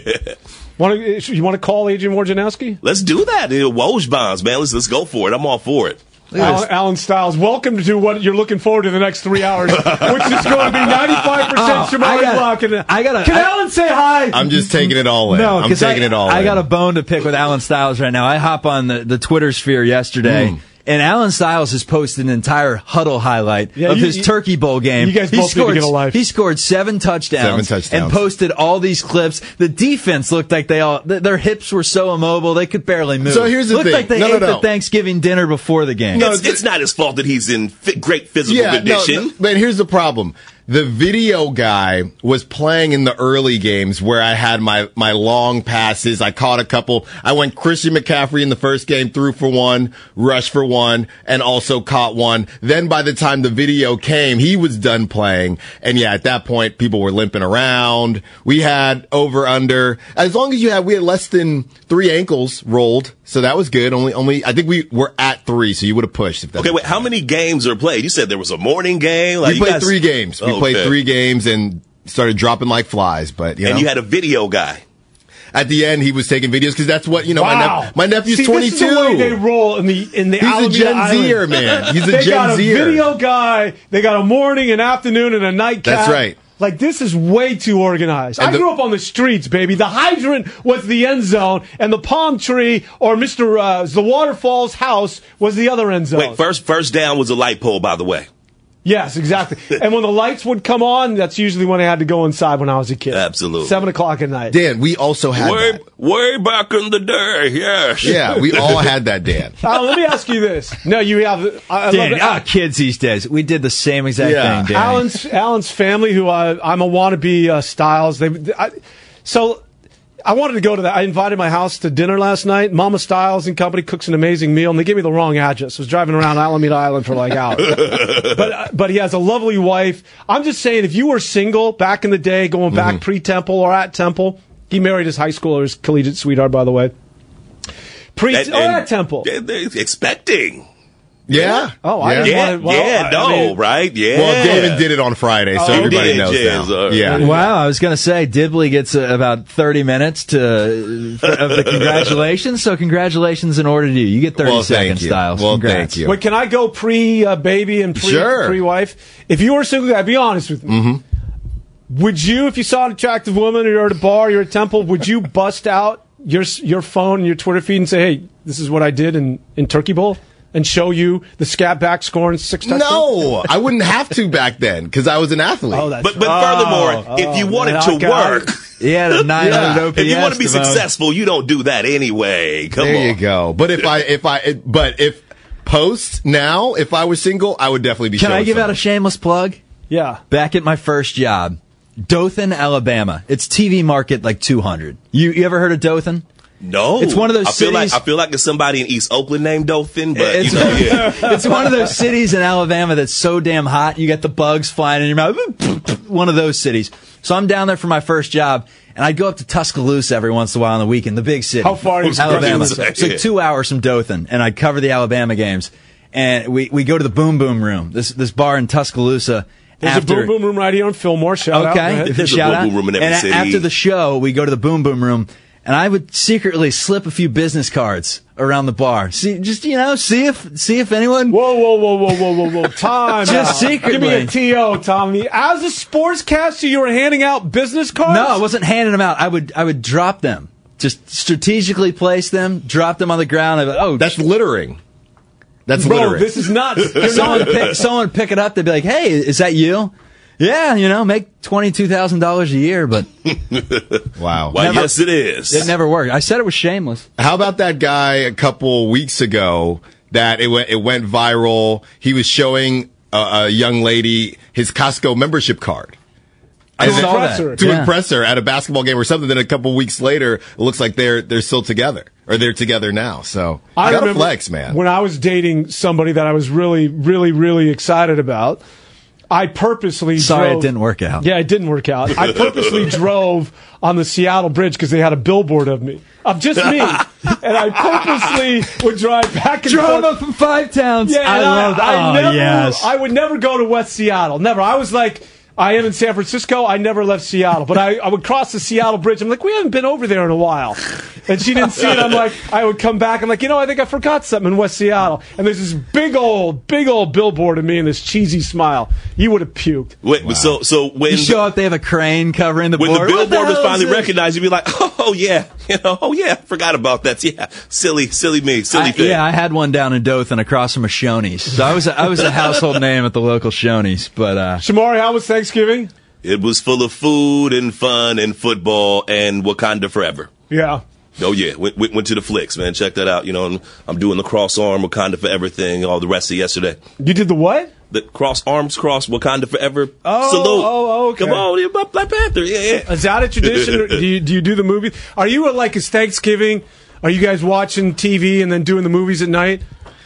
Want to, you want to call Adrian Wojnarowski? let's do that. You know, Woj bonds, man. Let's let's go for it. I'm all for it. Alan, Alan Stiles, welcome to what you're looking forward to the next three hours, which is going to be ninety-five percent Oh, Shamari I gotta- Block. And, I gotta- Can I- Alan say hi? I'm just taking it all in. No, I'm because taking I, it all I in. got a bone to pick with Alan Stiles right now. I hop on the, the Twitter sphere yesterday, Mm. and Alan Stiles has posted an entire huddle highlight Yeah, of you- his you- Turkey Bowl game. you guys he both need to scored, get a life. He scored seven touchdowns, Seven touchdowns. and posted all these clips. The defense looked like they all th- their hips were so immobile they could barely move. So here's the looked thing. like they No, no, ate no. the Thanksgiving dinner before the game. it's, it's not his fault that he's in fi- great physical Yeah, no, condition. no, but here's the problem. The video guy was playing in the early games where I had my, my long passes. I caught a couple. I went Christian McCaffrey in the first game, threw for one, rushed for one, and also caught one. Then by the time the video came, he was done playing. And yeah, at that point, people were limping around. We had over under. As long as you had, we had less than three ankles rolled. So that was good. Only, only, I think we were at three, so you would have pushed if that Okay, wait. How many games are played? You said there was a morning game. Like we you played guys- three games. We Oh, played okay. three games and started dropping like flies. But you And know, you had a video guy. at the end he was taking videos because that's what you know. Wow. My, nep- my nephew's See, twenty-two. This is the way they roll in the in the He's a Alameda Gen Island. Zer, man. He's a they Gen got a Zer. video guy. They got a morning, an afternoon, and a nightcap. That's right. Like, this is way too organized. And I the- grew up on the streets, baby. The hydrant was the end zone, and the palm tree or Mister Uh, the waterfall's house was the other end zone. Wait, first first down was a light pole, by the way. Yes, exactly. And when the lights would come on, that's usually when I had to go inside when I was a kid. Absolutely. Seven o'clock at night. Dan, we also had way, that. way back in the day, yes. Yeah, we all had that, Dan. Uh, let me ask you this. No, you have. I, I Dan, love it. ah, kids these days, we did the same exact Yeah. thing, Dan. Alan's Alan's family, who I, I'm a wannabe uh, Styles. They, I, so I wanted to go to that. I invited my house to dinner last night. Mama Styles and company cooks an amazing meal, and they gave me the wrong address. I was driving around Alameda Island for like hours. but uh, but he has a lovely wife. I'm just saying, if you were single back in the day, going back Mm-hmm. pre-Temple or at Temple, he married his high school or his collegiate sweetheart, by the way. Pre And- or and at Temple. They're, they're expecting. Yeah. Oh, I yeah. didn't Yeah, want to. Well, yeah, I- no, I mean, right? Yeah. Well, David did it on Friday, so Oh, everybody did, knows yeah, now. so- Yeah. Wow, I was going to say Dibley gets uh, about thirty minutes to for, of the congratulations. So congratulations in order to you. You get thirty Well, thank seconds, you. Styles. Well, Congrats. thank you. Wait, can I go pre-baby and pre, Sure. pre-wife? If you were a single guy, be honest with me. Mm-hmm. Would you, if you saw an attractive woman or you're at a bar, you're at a temple, would you bust out your your phone and your Twitter feed and say, hey, this is what I did in, in Turkey Bowl? And show you the scat back scoring six touchdowns? No, I wouldn't have to back then because I was an athlete. Oh, that's But but oh, furthermore, if you oh, wanted man, to okay, I- work, He had a nine hundred O P S. if you want to be Devon. successful, you don't do that anyway. Come there on. you go. But if I, if I, it, but if post now, if I was single, I would definitely be. Can I showing give out a something. shameless plug? Yeah. Back at my first job, Dothan, Alabama. It's T V market like two hundred. You you ever heard of Dothan? No, It's one of those I feel cities- like I feel like it's somebody in East Oakland named Dothan, but It's, you know, yeah. it's one of those cities in Alabama that's so damn hot, you get the bugs flying in your mouth. One of those cities. So I'm down there for my first job, and I'd go up to Tuscaloosa every once in a while on the weekend, the big city. How far is Alabama? Tuscaloosa? It's like two hours from Dothan, and I'd cover the Alabama games. And we, we go to the Boom Boom Room, this this bar in Tuscaloosa. There's after, a boom boom room right here on Fillmore. Shout out. Go Okay, ahead. There's a shout Boom out. Boom Room in every and a- city. after the show, we go to the Boom Boom Room, and I would secretly slip a few business cards around the bar. See, just you know, see if see if anyone. Whoa, whoa, whoa, whoa, whoa, whoa, whoa! Time. Just out. secretly. Give me a T O, Tommy. As a sportscaster, you were handing out business cards. No, I wasn't handing them out. I would I would drop them, just strategically place them, drop them on the ground. I'd be like, oh, That's littering. That's Bro, littering. this is nuts. You're someone not- pick, someone pick it up. They'd be like, hey, is that you? Yeah, you know, make twenty two thousand dollars a year, but wow. Why, Never- yes, it is. it never worked. I said it was shameless. How about that guy a couple weeks ago that it went it went viral? He was showing a, a young lady his Costco membership card. I And then- saw impress that. her. to Yeah. impress her at a basketball game or something. Then a couple weeks later, it looks like they're they're still together or they're together now. So I you gotta remember flex, man. when I was dating somebody that I was really, really, really excited about. I purposely Sorry drove, it didn't work out. Yeah, it didn't work out. I purposely drove on the Seattle Bridge because they had a billboard of me, of just me, and I purposely would drive back and forth. Drama from Five Towns. Yeah, I and love. I, I oh never, yes. I would never go to West Seattle. Never. I was like, I am in San Francisco. I never left Seattle, but I, I would cross the Seattle Bridge. I'm like, we haven't been over there in a while, and she didn't see it. I'm like, I would come back. I'm like, you know, I think I forgot something in West Seattle. And there's this big old, big old billboard of me and this cheesy smile. You would have puked. Wait, so so when you show up, they have a crane covering the when board. the What billboard was hell finally is this? recognized, you'd be like, oh yeah, you know, oh yeah, forgot about that. Yeah, silly, silly me, silly I, thing. yeah, I had one down in Dothan across from a Shoney's. So I was a, I was a household name at the local Shoney's. But uh, Shamari, how was Thanksgiving? It was full of food and fun and football and Wakanda Forever. Yeah. Oh yeah, went, went, went to the flicks, man. Check that out. You know, I'm, I'm doing the cross arm Wakanda Forever thing all the rest of yesterday. You did the what? The cross arms cross Wakanda Forever Oh, salute. oh, okay. Come on, you're Black Panther. Yeah, yeah. Is that a tradition? Or do you do you do the movie? Are you like is Thanksgiving? Are you guys watching T V and then doing the movies at night?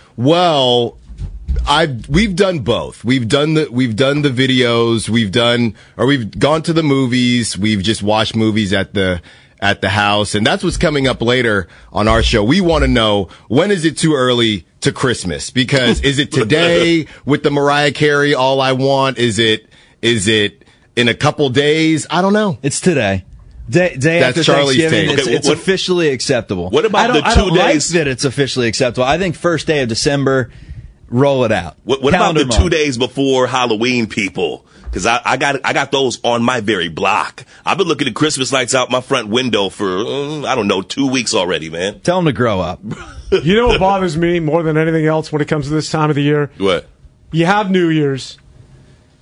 Well, I've we've done both. We've done the we've done the videos. We've done or we've gone to the movies. We've just watched movies at the at the house, and that's what's coming up later on our show. We want to know, when is it too early to Christmas? Because is it today with the Mariah Carey All I Want? Is it is it in a couple days? I don't know. it's today. Day, day That's after Charlie's Thanksgiving, take. it's, Okay, it's what- officially acceptable. What about I don't, the I two don't like days- that it's officially acceptable. I think first day of December, roll it out. What, what about Calendar the two month. days before Halloween, people? Because I, I got I got those on my very block. I've been looking at Christmas lights out my front window for mm, I don't know two weeks already, man. Tell them to grow up. You know what bothers me more than anything else when it comes to this time of the year? What? You have New Year's,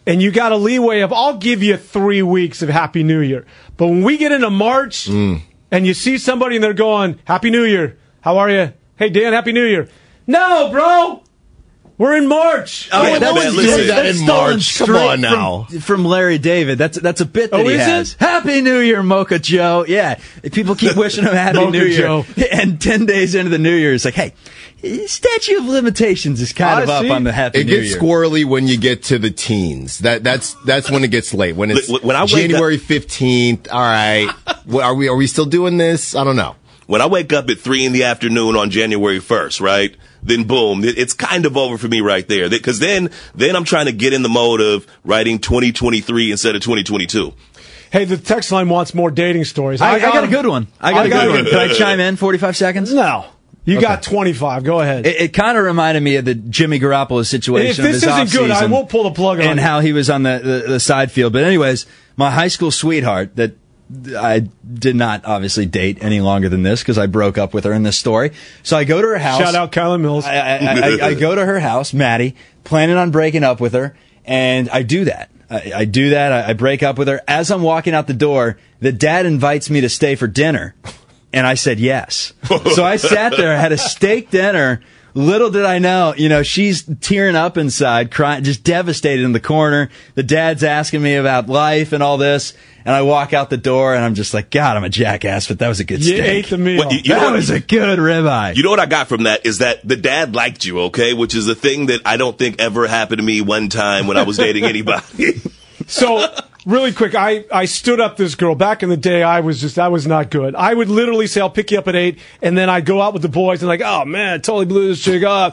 and you got a leeway of, I'll give you three weeks of Happy New Year. But when we get into March Mm. and you see somebody and they're going, Happy New Year, how are you? Hey, Dan, Happy New Year. No, bro. We're in March. Oh, Man, that man, was listen, good. that That's in stolen March. Come straight on now. From, from Larry David. That's that's a bit that Oh, he is has. it? Happy New Year, Mocha Joe. Yeah. People keep wishing him Happy Mocha New Year. Joe. And ten days into the New Year, it's like, hey, statute of limitations is kind I of up see. on the Happy It New gets Year. squirrely when you get to the teens. That that's that's when it gets late. When it's When I wake January fifteenth. All right, What, are we are we still doing this? I don't know. When I wake up at three in the afternoon on January first, right? Then boom, it, it's kind of over for me right there. Because then, then I'm trying to get in the mode of writing twenty twenty-three instead of twenty twenty-two. Hey, the text line wants more dating stories. I, I got a them. good one. I got I a got good one. it. Can I chime in? forty-five seconds? No. You Okay. got twenty-five. Go ahead. It, it kind of reminded me of the Jimmy Garoppolo situation. If of this his isn't good, I offseason won't pull the plug on and you. how he was on the, the, the side field. But anyways, my high school sweetheart that I did not obviously date any longer than this because I broke up with her in this story. So I go to her house. Shout out Kylan Mills. I, I, I, I go to her house, Maddie, planning on breaking up with her, and I do that. I, I do that. I, I break up with her. As I'm walking out the door, the dad invites me to stay for dinner, and I said yes. So I sat there, had a steak dinner. Little did I know, you know, she's tearing up inside, crying, just devastated in the corner. The dad's asking me about life and all this. And I walk out the door and I'm just like, God, I'm a jackass, but that was a good You steak. ate the meal. What, you- you know that what- was a good ribeye. You know what I got from that is that the dad liked you, okay? Which is a thing that I don't think ever happened to me one time when I was dating anybody. So, really quick, I, I stood up this girl. Back in the day, I was just, I was not good. I would literally say, I'll pick you up at eight, and then I'd go out with the boys and like, oh man, I totally blew this chick up.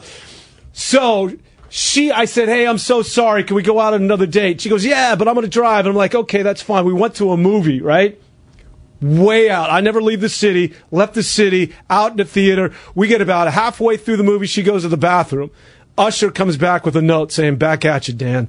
So, she, I said, hey, I'm so sorry. Can we go out on another date? She goes, yeah, but I'm going to drive. And I'm like, okay, that's fine. We went to a movie, right? Way out. I never leave the city, left the city, out in the theater. We get about halfway through the movie. She goes to the bathroom. Usher comes back with a note saying, back at you, Dan.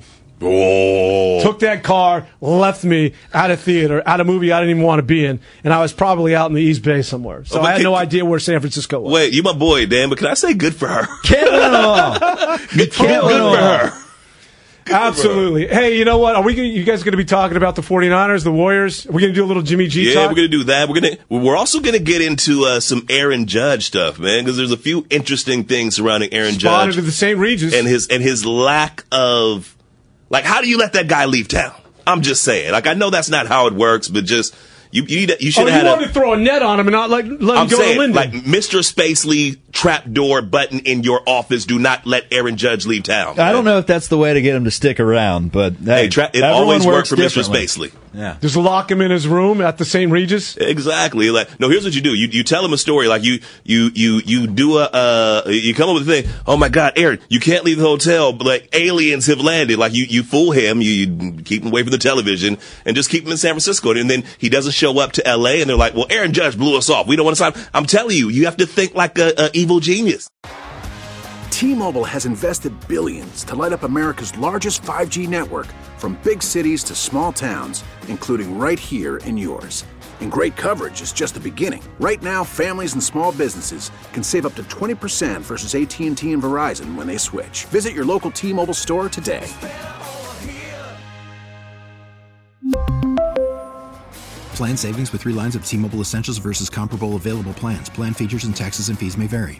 Oh. Took that car, left me at a theater, at a movie I didn't even want to be in, and I was probably out in the East Bay somewhere. So Oh, but I had can- no idea where San Francisco was. Wait, you my boy, Dan, but can I say good for her? Can't win them all. You Good, can't good win them for all. her. Absolutely. Hey, you know what? Are we? Gonna, you guys going to be talking about the 49ers, the Warriors? Are we going to do a little Jimmy G Yeah, talk? we're gonna do that. We're gonna. We're also gonna get into uh, some Aaron Judge stuff, man, because there's a few interesting things surrounding Aaron Spotted Judge to the Saint Regis. and his and his lack of, like, how do you let that guy leave town? I'm just saying. Like, I know that's not how it works, but just you you need to- you oh, should you have had wanted a. to throw a net on him and not let, let him I'm go saying, to Linden. like, Mister Spacely trapdoor button in your office. Do not let Aaron Judge leave town. I don't know if that's the way to get him to stick around, but hey, Hey, tra- it everyone always works worked for Mister differently. Spacely. Yeah. Just lock him in his room at the Saint Regis. Exactly. Like, no, here's what you do. You, you tell him a story. Like, you, you, you, you do a, uh, you come up with a thing. Oh my God, Aaron, you can't leave the hotel, but like aliens have landed. Like, you, you fool him. You, you keep him away from the television and just keep him in San Francisco. And then he doesn't show up to L A and they're like, well, Aaron Judge blew us off. We don't want to sign. I'm telling you, you have to think like a, a evil genius. T-Mobile has invested billions to light up America's largest five G network, from big cities to small towns, including right here in yours. And great coverage is just the beginning. Right now, families and small businesses can save up to twenty percent versus A T and T and Verizon when they switch. Visit your local T-Mobile store today. Plan savings with three lines of T-Mobile Essentials versus comparable available plans. Plan features and taxes and fees may vary.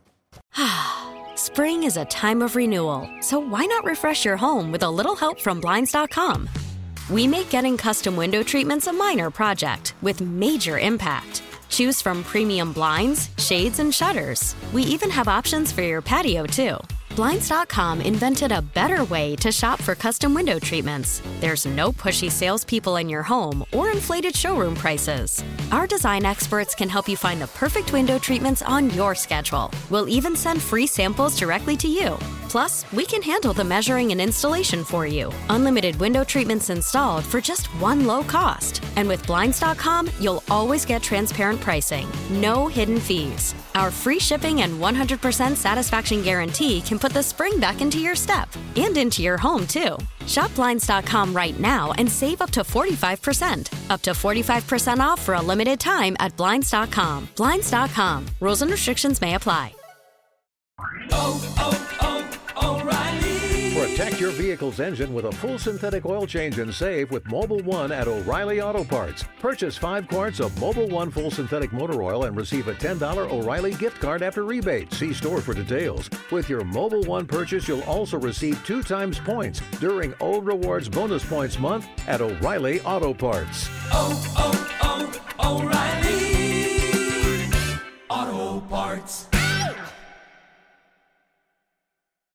Spring is a time of renewal, so why not refresh your home with a little help from Blinds dot com? We make getting custom window treatments a minor project with major impact. Choose from premium blinds, shades, and shutters. We even have options for your patio, too. Blinds dot com invented a better way to shop for custom window treatments. There's no pushy salespeople in your home or inflated showroom prices. Our design experts can help you find the perfect window treatments on your schedule. We'll even send free samples directly to you. Plus, we can handle the measuring and installation for you. Unlimited window treatments installed for just one low cost. And with Blinds dot com, you'll always get transparent pricing. No hidden fees. Our free shipping and one hundred percent satisfaction guarantee can put the spring back into your step and into your home, too. Shop Blinds dot com right now and save up to forty-five percent. Up to forty-five percent off for a limited time at Blinds dot com. Blinds dot com. Rules and restrictions may apply. Oh, oh, oh, O'Reilly. Protect your vehicle's engine with a full synthetic oil change and save with Mobil one at O'Reilly Auto Parts. Purchase five quarts of Mobil one full synthetic motor oil and receive a ten dollars O'Reilly gift card after rebate. See store for details. With your Mobil one purchase, you'll also receive two times points during O Rewards Bonus Points Month at O'Reilly Auto Parts. Oh, oh, oh, O'Reilly